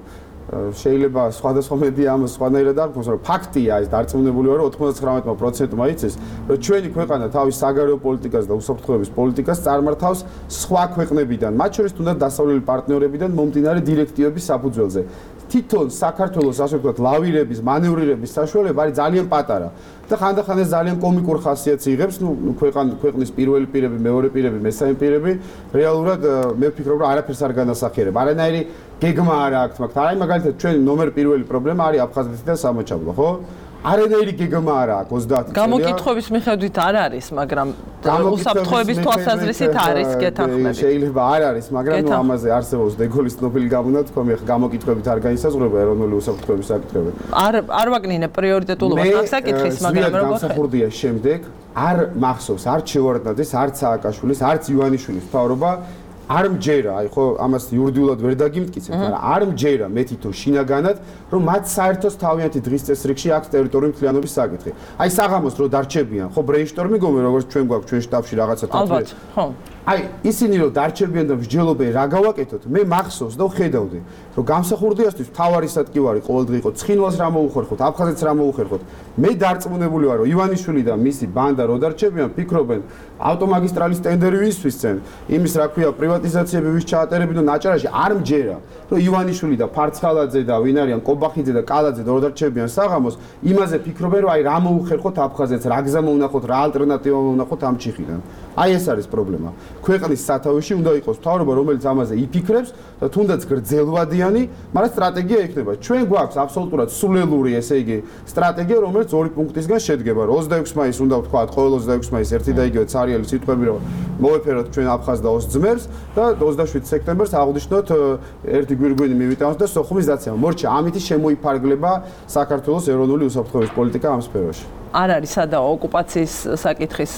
შეიძლება სხვადასხვა მედია ამას სხვანაირად აღკვოს, რომ ფაქტია ეს დარწმუნებული ვარ, რომ ოთხმოცდათვრამეტ პროცენტმა იცის, რომ ჩვენი ქვეყანა თავის საგარეო პოლიტიკას და უსაფრთხოების პოლიტიკას წარმართავს სხვა ქვეყნებიდან, მათ შორის თუნდაც დასავლელი პარტნიორებიდან მომდინარე დირექტივების საფუძველზე. თვითონ საქართველოს ასე ვთქვათ ლავირების, მანევრირების საშუალება არის ძალიან პატარა. და ხანდახან ეს ძალიან კომიკურ ხასიათს იღებს, ნუ ქვეყან ქვეყნის პირველი პირები, მეორე პირები, მესამე პირები რეალურად მე ვფიქრობ, რომ არაფერს არ განასახიერებ. არანაირი გეგმა არ აქვს მაგ. აი მაგალითად ჩვენ ნომერ პირველი პრობლემა არის აფხაზეთი და სამოჩაბლო, ხო? არანაირი გეგმა არ აქვს ოცდაათი წელია. გამოკითხების მიხედვით არ არის, მაგრამ უსაფრთხოების თვალსაზრისით არის გეთანხმებით. შეიძლება არ არის, მაგრამ ნუ ამაზე არსებობს დეგოლის ნობელი გამონდა თქვა მე გამოკითხებით არ განისაზღვრება ეროვნული უსაფრთხოების საკითხები. არ არ ვაკნინე პრიორიტეტულობას მაგ საკითხის, მაგრამ როგორ გამსახურდია შემდეგ არ მახსოვს არც შევარდნაძის, არც სააკაშვილის, არც ივანიშვილის მთავრობა არ მჯერა, აი ხო ამას იურიდიულად ვერ დაგიმტკიცებ, მაგრამ არ მჯერა მე თვითონ შინაგანად, რომ მათ საერთოდ თავიანთი დღის წესრიგში აქვს ტერიტორიული მთლიანობის საკითხი. აი საღამოს რო დარჩებიან, ხო ბრეინშტორმი გომე როგორც ჩვენ გვაქვს ჩვენ შტაბში რაღაცა თათბი. ალბათ, ხო. აი ისინი რო დარჩებიან და მსჯელობენ რა გავაკეთოთ, მე მახსოვს და ვხედავდი, რომ გამსახურდიასთვის თავარი სადგივარი ყოველდღე იყო, ცხინვალს რა მოუხერხოთ, აფხაზეთს რა მოუხერხოთ. მე დარწმუნებული ვარ, რომ ივანიშვილი და მისი ბანდა რო დარჩებიან, ფიქრობენ ავტომაგისტრალის ტენდერი ვისთვის წენ, იმის რა ქვია პრივატიზაციები ვის ჩაატერებინო ნაჭარაში არ მჯერა, რომ ივანიშვილი და ფარცხალაძე და ვინ არიან კობახიძე და კალაძე რო დარჩებიან საღამოს, იმაზე ფიქრობენ, რომ აი რა მოუხერხოთ აფხაზეთს, რა გზა მოუნახოთ, რა ალტერნატივა მოუნახოთ ამ ჩიხიდან. აი ეს არის პრობლემა. ქვეყნის სათავეში უნდა იყოს მთავრობა, რომელიც ამაზე იფიქრებს და თუნდაც გრძელვადიანი, მაგრამ სტრატეგია იქნება. ჩვენ გვაქვს აბსოლუტურად სულელური, ესე იგი, სტრატეგია, რომელიც ორი პუნქტისგან შედგება. ოცდაექვსი მაისს უნდა ვთქვათ, ყოველ ოცდაექვსი მაისს ერთი და იგივე ცარიელი სიტყვები, რომ მოვეფეროთ ჩვენ აფხაზ და ოს ძმებს და ოცდაშვიდი სექტემბერს აღვნიშნოთ ერთი გვირგვინი მივიტანოთ და სოხუმის დაცემა. მორჩა, ამით შემოიფარგლება საქართველოს ეროვნული უსაფრთხოების პოლიტიკა ამ სფეროში. არ არის სადა ოკუპაციის საკითხის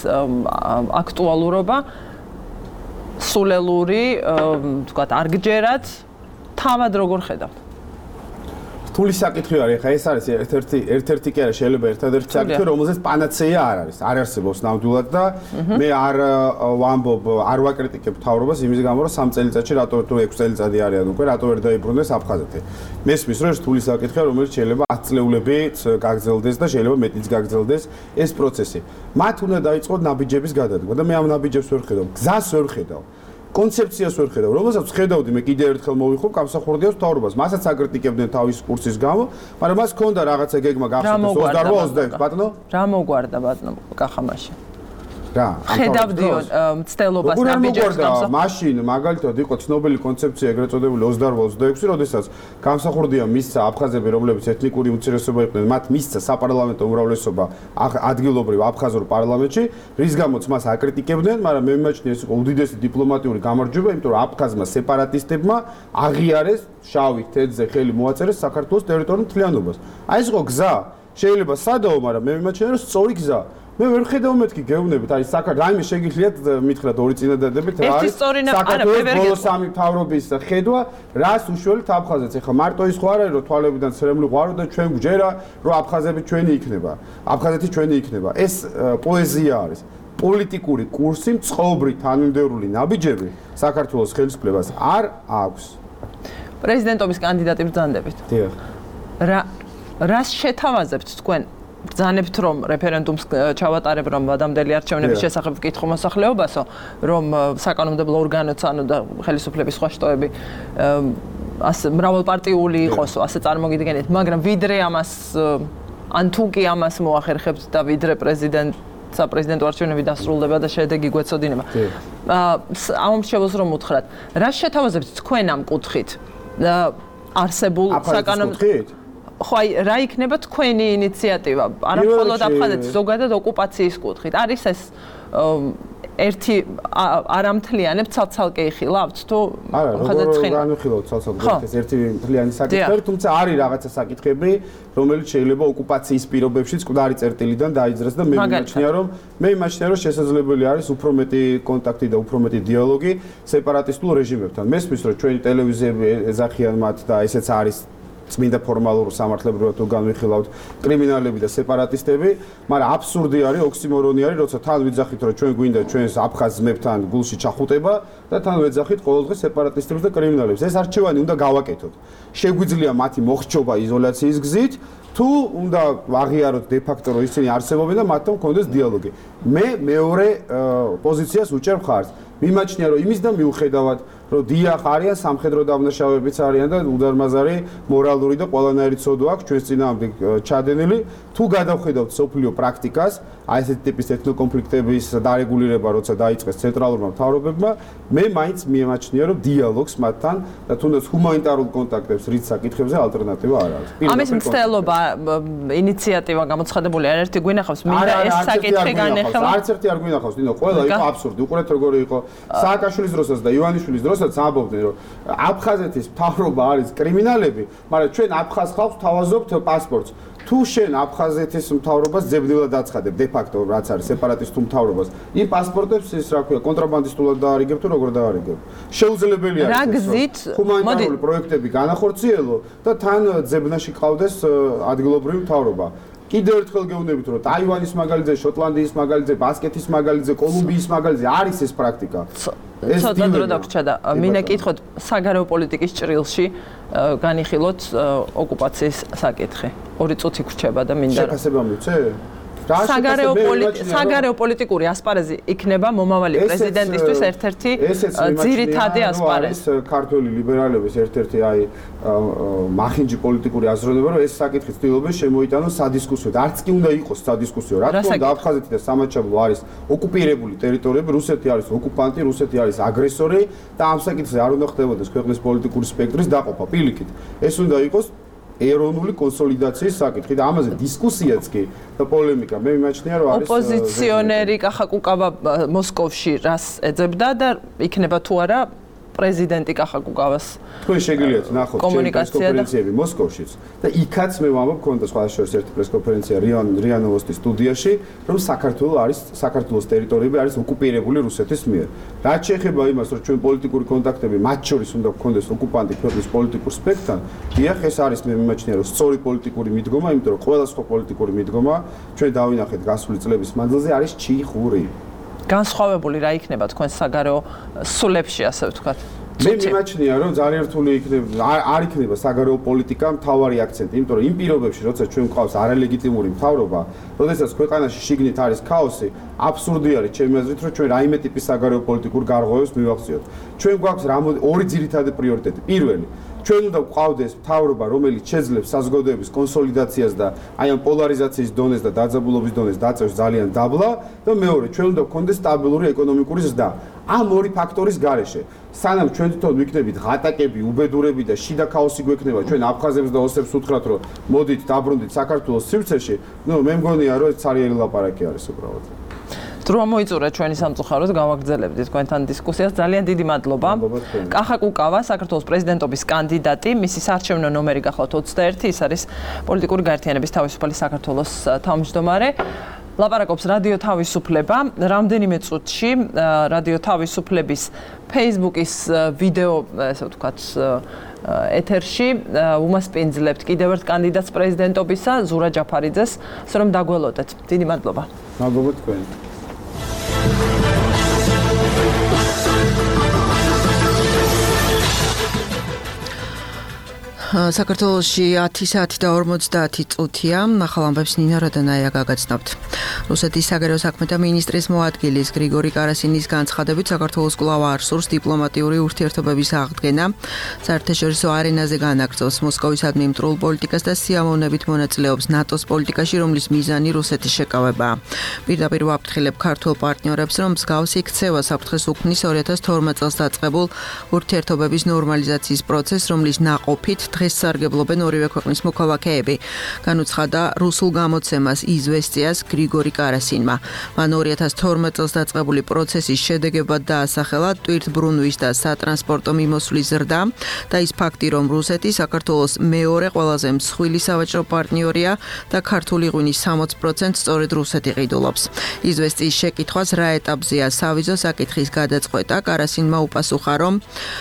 აქტუალურობა სულელური, ვთქვათ, არ გჯერათ, თავად როგორ ხედავთ? რთული საკითხი არის, ხა ეს არის ერთ-ერთი ერთ-ერთი კი არა, შეიძლება ერთადერთი საკითხი, რომელზეც პანაცეა არ არის. არ არსებობს ნამდვილად და მე არ ვამბობ, არ ვაკრიტიკებ მთავრობას იმის გამო, რომ სამ წელიწადში რატო თუ ექვსი წელიწადი არიან უკვე, რატო ვერ დაიბრუნდეს აფხაზეთი. მესმის, რომ ეს რთული საკითხია, რომელიც შეიძლება ათი წლეულებით გაგრძელდეს და შეიძლება მეტიც გაგრძელდეს ეს პროცესი. მათ უნდა დაიწყოთ ნაბიჯების გადადგმა და მე ამ ნაბიჯებს ვერ ხედავ, გზას ვერ ხედავ. კონცეფციას ვერ ხედავ, რომელსაც ხედავდი მე კიდევ ერთხელ მოვიხო გამსახურდიას მთავრობას, მასაც აკრიტიკებდნენ თავის კურსის გამო, მაგრამ მას ჰქონდა რაღაცა გეგმა გახსოვდეს ოცდაოთხ ოცდაექვსი ბატონო? რა მოგვარდა ბატონო კახამაში? რა, ხედავდიო მცდელობას ნაბიჯებს გამსახურდია. მაშინ მაგალითად იყო ცნობილი კონცეფცია ეგრეთ წოდებული ოცდაოთხ ოცდაექვსი, როდესაც გამსახურდია მისცა აფხაზები, რომლებიც ეთნიკური უმცირესობა იყვნენ, მათ მისცა საპარლამენტო უმრავლესობა ადგილობრივ აფხაზურ პარლამენტში, რის გამოც მას აკრიტიკებდნენ, მაგრამ მე მიმაჩნია ეს იყო უდიდესი დიპლომატიური გამარჯვება, იმიტომ რომ აფხაზმა სეპარატისტებმა აღიარეს შავი თეთრზე ხელი მოაწერეს საქართველოს ტერიტორიულ მთლიანობას. აი ეს იყო გზა, შეიძლება სადაო, მაგრამ მე მიმაჩნია რომ სწორი გზა. მე ვერ ხედავ მეთქი გეუბნებით, აი საქართველოს რაიმე შეგიძლიათ მითხრათ ორი წინადადებით რა არის საქართველოს ბოლო სამი მთავრობის ხედვა, რას უშველთ აფხაზეთს. ეხლა მარტო ის ხო არ არის რომ თვალებიდან ცრემლი ყვარო და ჩვენ გვჯერა რომ აფხაზები ჩვენი იქნება, აფხაზეთი ჩვენი იქნება. ეს პოეზია არის. პოლიტიკური კურსი, წყობრი თანმიმდევრული ნაბიჯები საქართველოს ხელისუფლებას არ აქვს. პრეზიდენტობის კანდიდატი ბრძანდებით. დიახ. რა რას შეთავაზებთ თქვენ? ბრძანებთ რომ რეფერენდუმს ჩავატარებ რომ ადამიანների არჩევნების შესახებ ვკითხო მოსახლეობასო, რომ საკანონმდებლო ორგანოც ანუ და ხელისუფლების სხვა შტოები ასე მრავალპარტიული იყოსო, ასე წარმოგიდგენთ, მაგრამ ვიდრე ამას ან თუ კი ამას მოახერხებთ და ვიდრე პრეზიდენტ საპრეზიდენტო არჩევნები დასრულდება და შედეგი გვეწოდინება. ამ ამბავს რომ უთხრათ, რა შეთავაზებთ თქვენ ამ კუთხით? არსებულ საკანონმდებლო ხო აი რა იქნება თქვენი ინიციატივა? არა მხოლოდ აფხაზეთის ზოგადად ოკუპაციის კუთხით. არის ეს ერთი არამთლიანებ ცალ-ცალკე იხილავთ თუ ხაზად ცხენ? არა, განვიხილავთ ცალ-ცალკე ეს ერთი მთლიანი საკითხები, თუმცა არის რაღაცა საკითხები, რომელიც შეიძლება ოკუპაციის პირობებშიც მკვდარი წერტილიდან დაიძრას და მე მიმაჩნია რომ მე მიმაჩნია რომ შესაძლებელი არის უფრო მეტი კონტაქტი და უფრო მეტი დიალოგი სეპარატისტულ რეჟიმებთან. მესმის რომ ჩვენი ტელევიზიები ეძახიან მათ და ესეც არის წმინდა ფორმალურ სამართლებრივად თუ განვიხილავთ კრიმინალები და სეპარატისტები, მაგრამ აბსურდი არის, ოქსიმორონი არის, როცა თან ვიძახით რომ ჩვენ გვინდა ჩვენს აფხაზ ძმებთან გულში ჩახუტება და თან ვეძახით ყოველდღე სეპარატისტებს და კრიმინალებს. ეს არჩევანი უნდა გავაკეთოთ. შეგვიძლია მათი მოხრჩობა იზოლაციის გზით თუ უნდა აღიაროთ de facto რომ ისინი არსებობენ და მათთან მქონდეს დიალოგი. მე მეორე პოზიციას უჭერ მხარს. მიმაჩნია რომ იმის და მიუხედავად რომ დიახ არიან სამხედრო დამნაშავეებიც არიან და უდარმაზარი მორალური და ყველანაირი ცოდვა აქვს ჩვენს წინააღმდეგ ჩადენილი თუ გადავხედავთ სოფლიო პრაქტიკას აი ესეთი ტიპის ეთნოკონფლიქტების დარეგულირება როცა დაიწყეს ცენტრალურმა მთავრობებმა მე მაინც მიმაჩნია რომ დიალოგს მათთან და თუნდაც ჰუმანიტარულ კონტაქტებს რით საკითხებზე ალტერნატივა არ არის. ამის მცდელობა ინიციატივა გამოცხადებული არ ერთი გვინახავს მინდა ეს საკითხი განეხება. არც ერთი არ გვინახავს, ნინო, ყველა იყო აბსურდი. უყურეთ როგორი იყო სააკაშვილის დროსაც და ივანიშვილის დროსაც ამბობდნენ რომ აფხაზეთის მთავრობა არის კრიმინალები, მაგრამ ჩვენ აფხაზ ხალხს თავაზობთ პასპორტს. თუ შენ აფხაზეთის მთავრობას ძებნელად აცხადებ de facto რაც არის სეპარატისტულ მთავრობას, იმ პასპორტებს ის რა ქვია კონტრაბანდისტულად დაარიგებ თუ როგორ დაარიგებ. შეუძლებელია რა გზით ჰუმანიტარული პროექტები განახორციელო და თან ძებნაში ყავდეს ადგილობრივი მთავრობა. კიდევ ერთხელ გეუბნებით რომ ტაივანის მაგალითზე, შოტლანდიის მაგალითზე, ბასკეთის მაგალითზე, კოლუმბიის მაგალითზე არის ეს პრაქტიკა. ეს ცოტა დრო დაგვრჩა და მინდა კითხოთ საგარეო პოლიტიკის ჭრილში განიხილოთ ოკუპაციის საკითხი. ორი წუთი გრჩება და მინდა შეფასება მივცე? საგარეო საგარეო პოლიტიკური ასპარეზი იქნება მომავალი პრეზიდენტისთვის ერთ-ერთი ძირითადი ასპარეზი. ეს ქართველი ლიბერალების ერთ-ერთი აი მახინჯი პოლიტიკური აზროვნება რომ ეს საკითხი ცდილობენ შემოიტანოს სადისკუსიოდ. არც კი უნდა იყოს სადისკუსიო. რა თქმა უნდა აფხაზეთი და სამაჩაბლო არის ოკუპირებული ტერიტორიები, რუსეთი არის ოკუპანტი, რუსეთი არის აგრესორი და ამ საკითხზე არ უნდა ხდებოდეს ქვეყნის პოლიტიკური სპექტრის დაყოფა. პირიქით, ეს უნდა იყოს ეროვნული კონსოლიდაციის საკითხი და ამაზე დისკუსიაც კი და პოლემიკა მე მიმაჩნია რომ არის ოპოზიციონერი კახა კუკავა მოსკოვში რას ეძებდა და იქნება თუ არა პრეზიდენტი კახა კუკავას თქვენ შეგიძლიათ ნახოთ პრესკონფერენციები მოსკოვშიც და იქაც მე ვამბობ ქონდა სხვა შორის ერთი პრესკონფერენცია რიან რიანოვოსტის სტუდიაში რომ საქართველოს არის საქართველოს ტერიტორიები არის ოკუპირებული რუსეთის მიერ. რაც შეეხება იმას რომ ჩვენ პოლიტიკური კონტაქტები მათ შორის უნდა გქონდეს ოკუპანტი ქვეყნის პოლიტიკურ სპექტრთან, დიახ ეს არის მე მიმაჩნია რომ სწორი პოლიტიკური მიდგომა, იმიტომ რომ ყველა სხვა პოლიტიკური მიდგომა ჩვენ დავინახეთ გასული წლების მანძილზე არის ჩიხური. განსხვავებული რა იქნება თქვენ საგარეო სულებში ასე ვთქვათ. მე მიმაჩნია რომ ძალიან რთული იქნება არ იქნება საგარეო პოლიტიკა მთავარი აქცენტი, იმიტომ რომ იმ პირობებში როცა ჩვენ გვყავს არალეგიტიმური მთავრობა, როდესაც ქვეყანაში შიგნით არის ქაოსი, აბსურდი არის ჩემი აზრით რომ ჩვენ რაიმე ტიპის საგარეო პოლიტიკურ გარღვევებს მივახციოთ. ჩვენ გვაქვს ორი ძირითადი პრიორიტეტი. პირველი ჩვენ უნდა გვყავდეს მთავრობა, რომელიც შეძლებს საზოგადოების კონსოლიდაციას და აი ამ პოლარიზაციის დონეს და დაძაბულობის დონეს დაწევს ძალიან დაბლა და მეორე, ჩვენ უნდა გქონდეს სტაბილური ეკონომიკური ზრდა. ამ ორი ფაქტორის გარეშე, სანამ ჩვენ თვითონ ვიქნებით ღატაკები, უბედურები და შიდა ქაოსი გვექნება, ჩვენ აფხაზებს და ოსებს უთხრათ, რომ მოდით დაბრუნდით საქართველოს სივრცეში, ნუ მე მგონია, რომ ეს ცარიელი ლაპარაკი არის უბრალოდ. დრო მოიწურა ჩვენი სამწუხაროდ გავაგრძელებდით თქვენთან დისკუსიას. ძალიან დიდი მადლობა. კახა კუკავა, საქართველოს პრეზიდენტობის კანდიდატი, მისი საარჩევნო ნომერი გახლავთ ოცდაერთი, ის არის პოლიტიკური გაერთიანების თავისუფალი საქართველოს თავმჯდომარე. ლაპარაკობს რადიო თავისუფლება. რამდენიმე წუთში რადიო თავისუფლების Facebook-ის ვიდეო, ესე ვთქვათ, ეთერში უმასპინძლებთ კიდევ ერთ კანდიდატს პრეზიდენტობისა, ზურა ჯაფარიძეს, ასე რომ დაგველოდეთ. დიდი მადლობა. მადლობა თქვენ. საქართველოში ათი საათი და ორმოცდაათი წუთია. ახალ ამბებს ნინა როდონაია გაგაცნობთ. რუსეთის საგარეო საქმეთა მინისტრის მოადგილის გრიგორი კარასინის განცხადებით საქართველოს კვლავ არ სურს დიპლომატიური ურთიერთობების აღდგენა. საერთაშორისო არენაზე განაგრძობს მოსკოვისადმი მტრულ პოლიტიკას და სიამოვნებით მონაწილეობს ნატოს პოლიტიკაში, რომლის მიზანი რუსეთის შეკავებაა. პირდაპირ ვაფრთხილებ ქართულ პარტნიორებს, რომ მსგავსი ქცევა საფრთხეს უქმნის ორი ათას თორმეტ წელს დაწყებულ ურთიერთობების ნორმალიზაციის პროცესს, რომლის ნაყოფით დღეს სარგებლობენ ორივე ქვეყნის მოქალაქეები. განუცხადა რუსულ გამოცემას იზვესტიას გრიგორი კარასინმა. მან ორი ათას თორმეტ წელს დაწყებული პროცესის შედეგებად დაასახელა ტვირთბრუნვის და სატრანსპორტო მიმოსვლის ზრდა და ის ფაქტი, რომ რუსეთი საქართველოს მეორე ყველაზე მსხვილი სავაჭრო პარტნიორია და ქართული ღვინის სამოცი პროცენტს სწორედ რუსეთი ყიდულობს. იზვესტიის შეკითხვას რა ეტაპზეა სავიზო საკითხის გადაწყვეტა, კარასინმა უპასუხა, რომ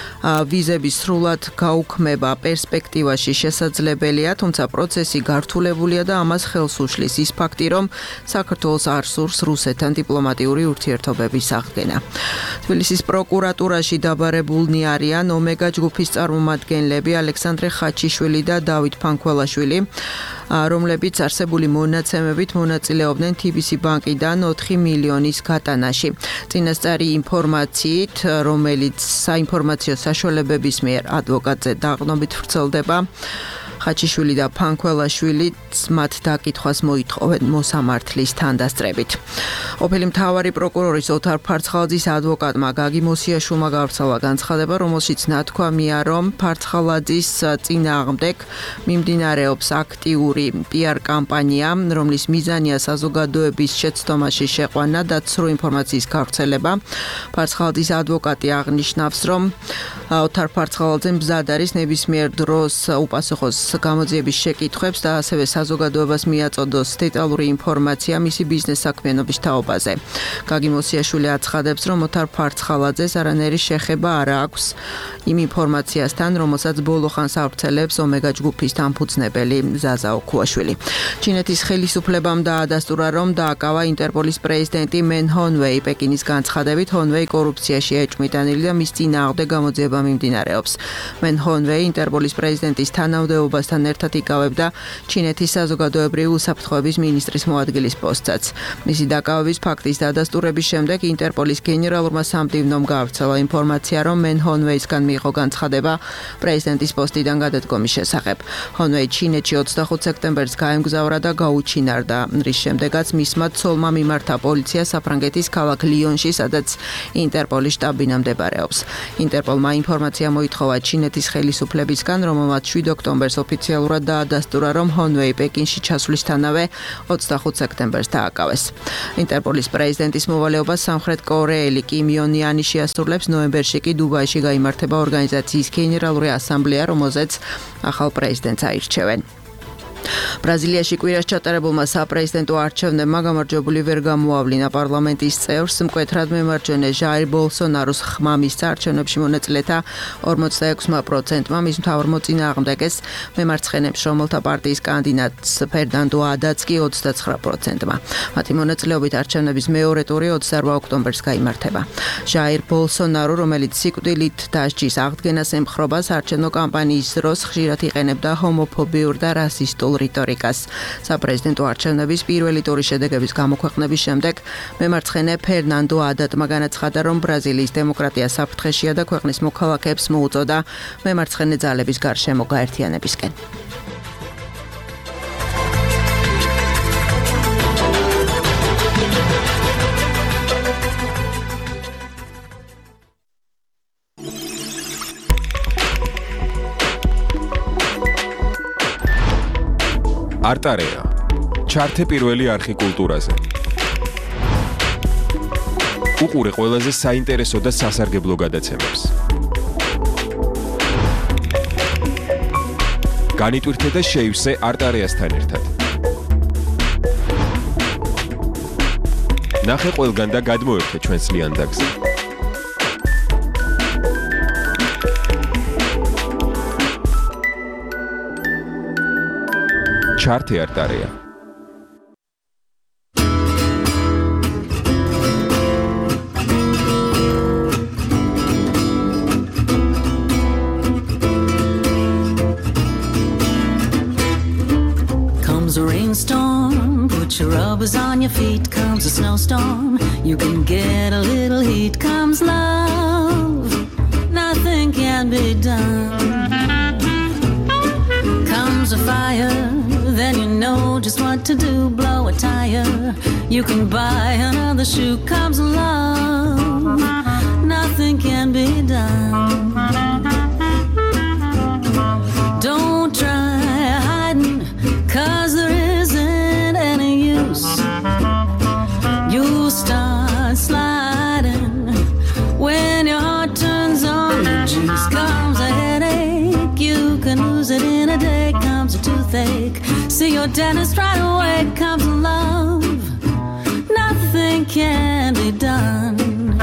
ვიზების სრულად გაუქმება პერსპექტივაში შესაძლებელია, თუმცა პროცესი გართულებულია და ამას ხელს უშლის ის ფაქტი, რომ საქართველოს არ სურს რუსეთთან დიპლომატიური ურთიერთობების აღდგენა. თბილისის პროკურატურაში დაბარებულნი არიან ომეგა ჯგუფის წარმომადგენლები ალექსანდრე ხაჩიშვილი და დავით ფანქველაშვილი, რომლებიც არსებული მონაცემებით მონაწილეობდნენ თი ბი სი ბანკიდან ოთხი მილიონის გატანაში. წინასწარი ინფორმაციით, რომელიც საინფორმაციო საშუალებების მიერ ადვოკატზე დაყრდნობით ვრცელდება, ხაჩიშვილი და ფანქველაშვილი მათ დაკითხვას მოითხოვენ მოსამართლის თანდასწრებით. ყოფილი მთავარი პროკურორის ოთარ ფარცხალაძის ადვოკატმა გაგი მოსიაშვილმა გავრცელა განცხადება, რომელშიც ნათქვამია, რომ ფარცხალაძის წინააღმდეგ მიმდინარეობს აქტიური პი არ კამპანია, რომლის მიზანია საზოგადოების შეცდომაში შეყვანა და ცრუ ინფორმაციის გავრცელება. ფარცხალაძის ადვოკატი აღნიშნავს, რომ ოთარ ფარცხალაძე მზად არის ნებისმიერ დროს უპასუხოს გამოძიების შეკითხვებს და ასევე საზოგადოებას მიაწოდოს დეტალური ინფორმაცია მისი ბიზნეს საქმიანობის თაობაზე. გაგი მოსიაშვილი აცხადებს, რომ ოთარ ფარცხალაძეს არანაირი შეხება არ აქვს იმ ინფორმაციასთან, რომელსაც ბოლო ხანს ავრცელებს ომეგა ჯგუფის დამფუძნებელი ზაზა ოქუაშვილი. ჩინეთის ხელისუფლებამ დაადასტურა, რომ დააკავა ინტერპოლის პრეზიდენტი მენ ჰონვეი. პეკინის განცხადებით, ჰონვეი კორუფციაში ეჭვმიტანილი და მის წინააღმდეგ გამოძიება მიმდინარეობს. მენ ჰონვეი ინტერპოლის პრეზიდენტის თანამდებობასთან ერთად იკავებდა ჩინეთის საზოგადოებრივი უსაფრთხოების მინისტრის მოადგილის პოსტსაც. მისი დაკავების ფაქტის დადასტურების შემდეგ ინტერპოლის გენერალურმა სამდივნომ გავრცელა ინფორმაცია, რომ მენ ჰონვეისგან მიიღო განცხადება პრეზიდენტის პოსტიდან გადადგომის შესახებ. ჰონვეი ჩინეთში ოცდახუთ სექტემბერს გაემგზავრა და გაუჩინარდა, რის შემდეგაც მისმა ცოლმა მიმართა პოლიცია საფრანგეთის ქალაქ ლიონში, სადაც ინტერპოლის შტაბ-ბინა მდებარეობს. ინტერპოლმა ინფორმაცია მოითხოვა ჩინეთის ხელისუფლებისგან, რომელმაც შვიდ ოქტომბერს ოფიციალურად დაადასტურა, რომ ჰონვეი პეკინში ჩასვლისთანავე ოცდახუთ სექტემბერს დააკავეს. ინტერპოლის პრეზიდენტის მოვალეობას სამხრეთ კორეელი კიმ იონ იანი შეასრულებს, ნოემბერში კი დუბაიში გაიმართება ორგანიზაციის გენერალური ასამბლეა, რომელზეც ახალ პრეზიდენტს აირჩევენ. ბრაზილიაში კვირას ჩატარებულმა საპრეზიდენტო არჩევნებმა გამარჯვებული ვერ გამოავლინა პარლამენტის წევრს. მკვეთრად მემარჯვენე ჟაირ ბოლსონაროს ხმამისცა არჩევნებში მონაწილეთა ორმოცდაექვსმა პროცენტმა, მის მთავარ მოწინააღმდეგეს მემარცხენე მშრომელთა პარტიის კანდიდატს ფერნანდო ადაც კი ოცდაცხრა პროცენტმა. მათი მონაწილეობით არჩევნების მეორე ტური ოცდაორ ოქტომბერს გაიმართება. ჟაირ ბოლსონარო, რომელიც სიკვდილით დასჯის აღდგენას ემხრობას, არჩევნო კამპანიის დროს ხშირად იყენებდა ჰომოფობიურ და რასისტულ რიტორიკას. საპრეზიდენტო არჩევნების პირველი ტურის შედეგების გამოქვეყნების შემდეგ მემარცხენე ფერნანდო ადატმა განაცხადა, რომ ბრაზილიის დემოკრატია საფრთხეშია და ქვეყნის მოქალაქეებს მოუწოდა მემარცხენე ძალების გარშემო გაერთიანებისკენ. არტარეა. ჩართე პირველი არხი კულტურაზე. უყურე ყველაზე საინტერესო და სასარგებლო გადაცემებს. განიტვირთე და შეივსე არტარეასთან ერთად. ნახე ყველგან და გადმოერთე ჩვენს ლიანდაგზე. ჩართე არტარეა. rubbers on your feet, comes a snowstorm. You can get a little heat, comes love. Nothing can be done. Comes a fire, then you know just what to do. Blow a tire, you can buy another shoe. Comes love, nothing can be done. Don't try hiding, cause there isn't any use. You start sliding when your heart turns on the juice. Comes a headache, you can lose it in a day. Comes a toothache, see your dentist right away. Comes love, nothing can be done.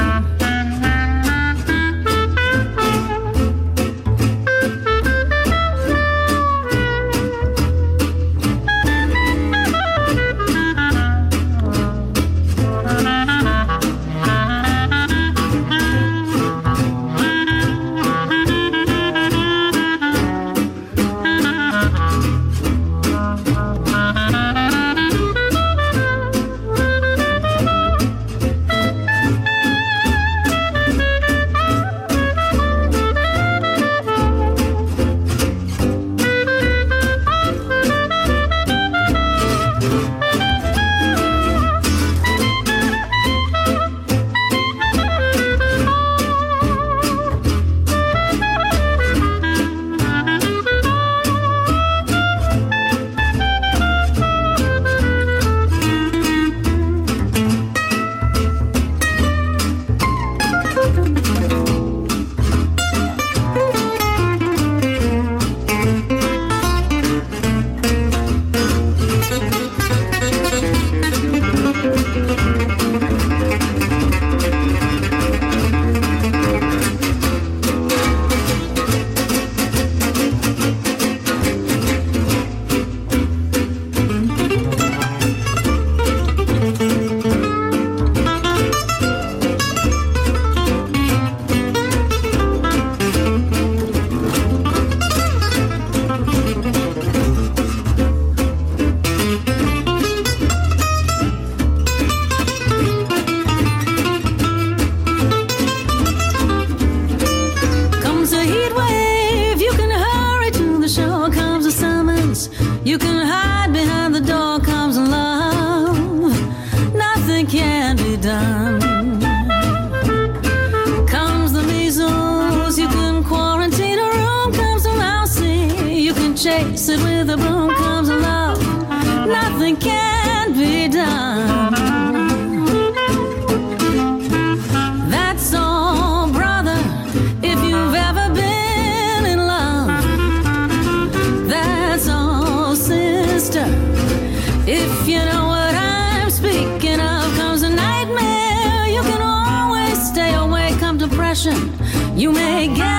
Chase it with a broom. Comes love, nothing can be done. That's all, brother, if you've ever been in love. That's all, sister, if you know what I'm speaking of. Comes a nightmare, you can always stay away. Come depression, you may get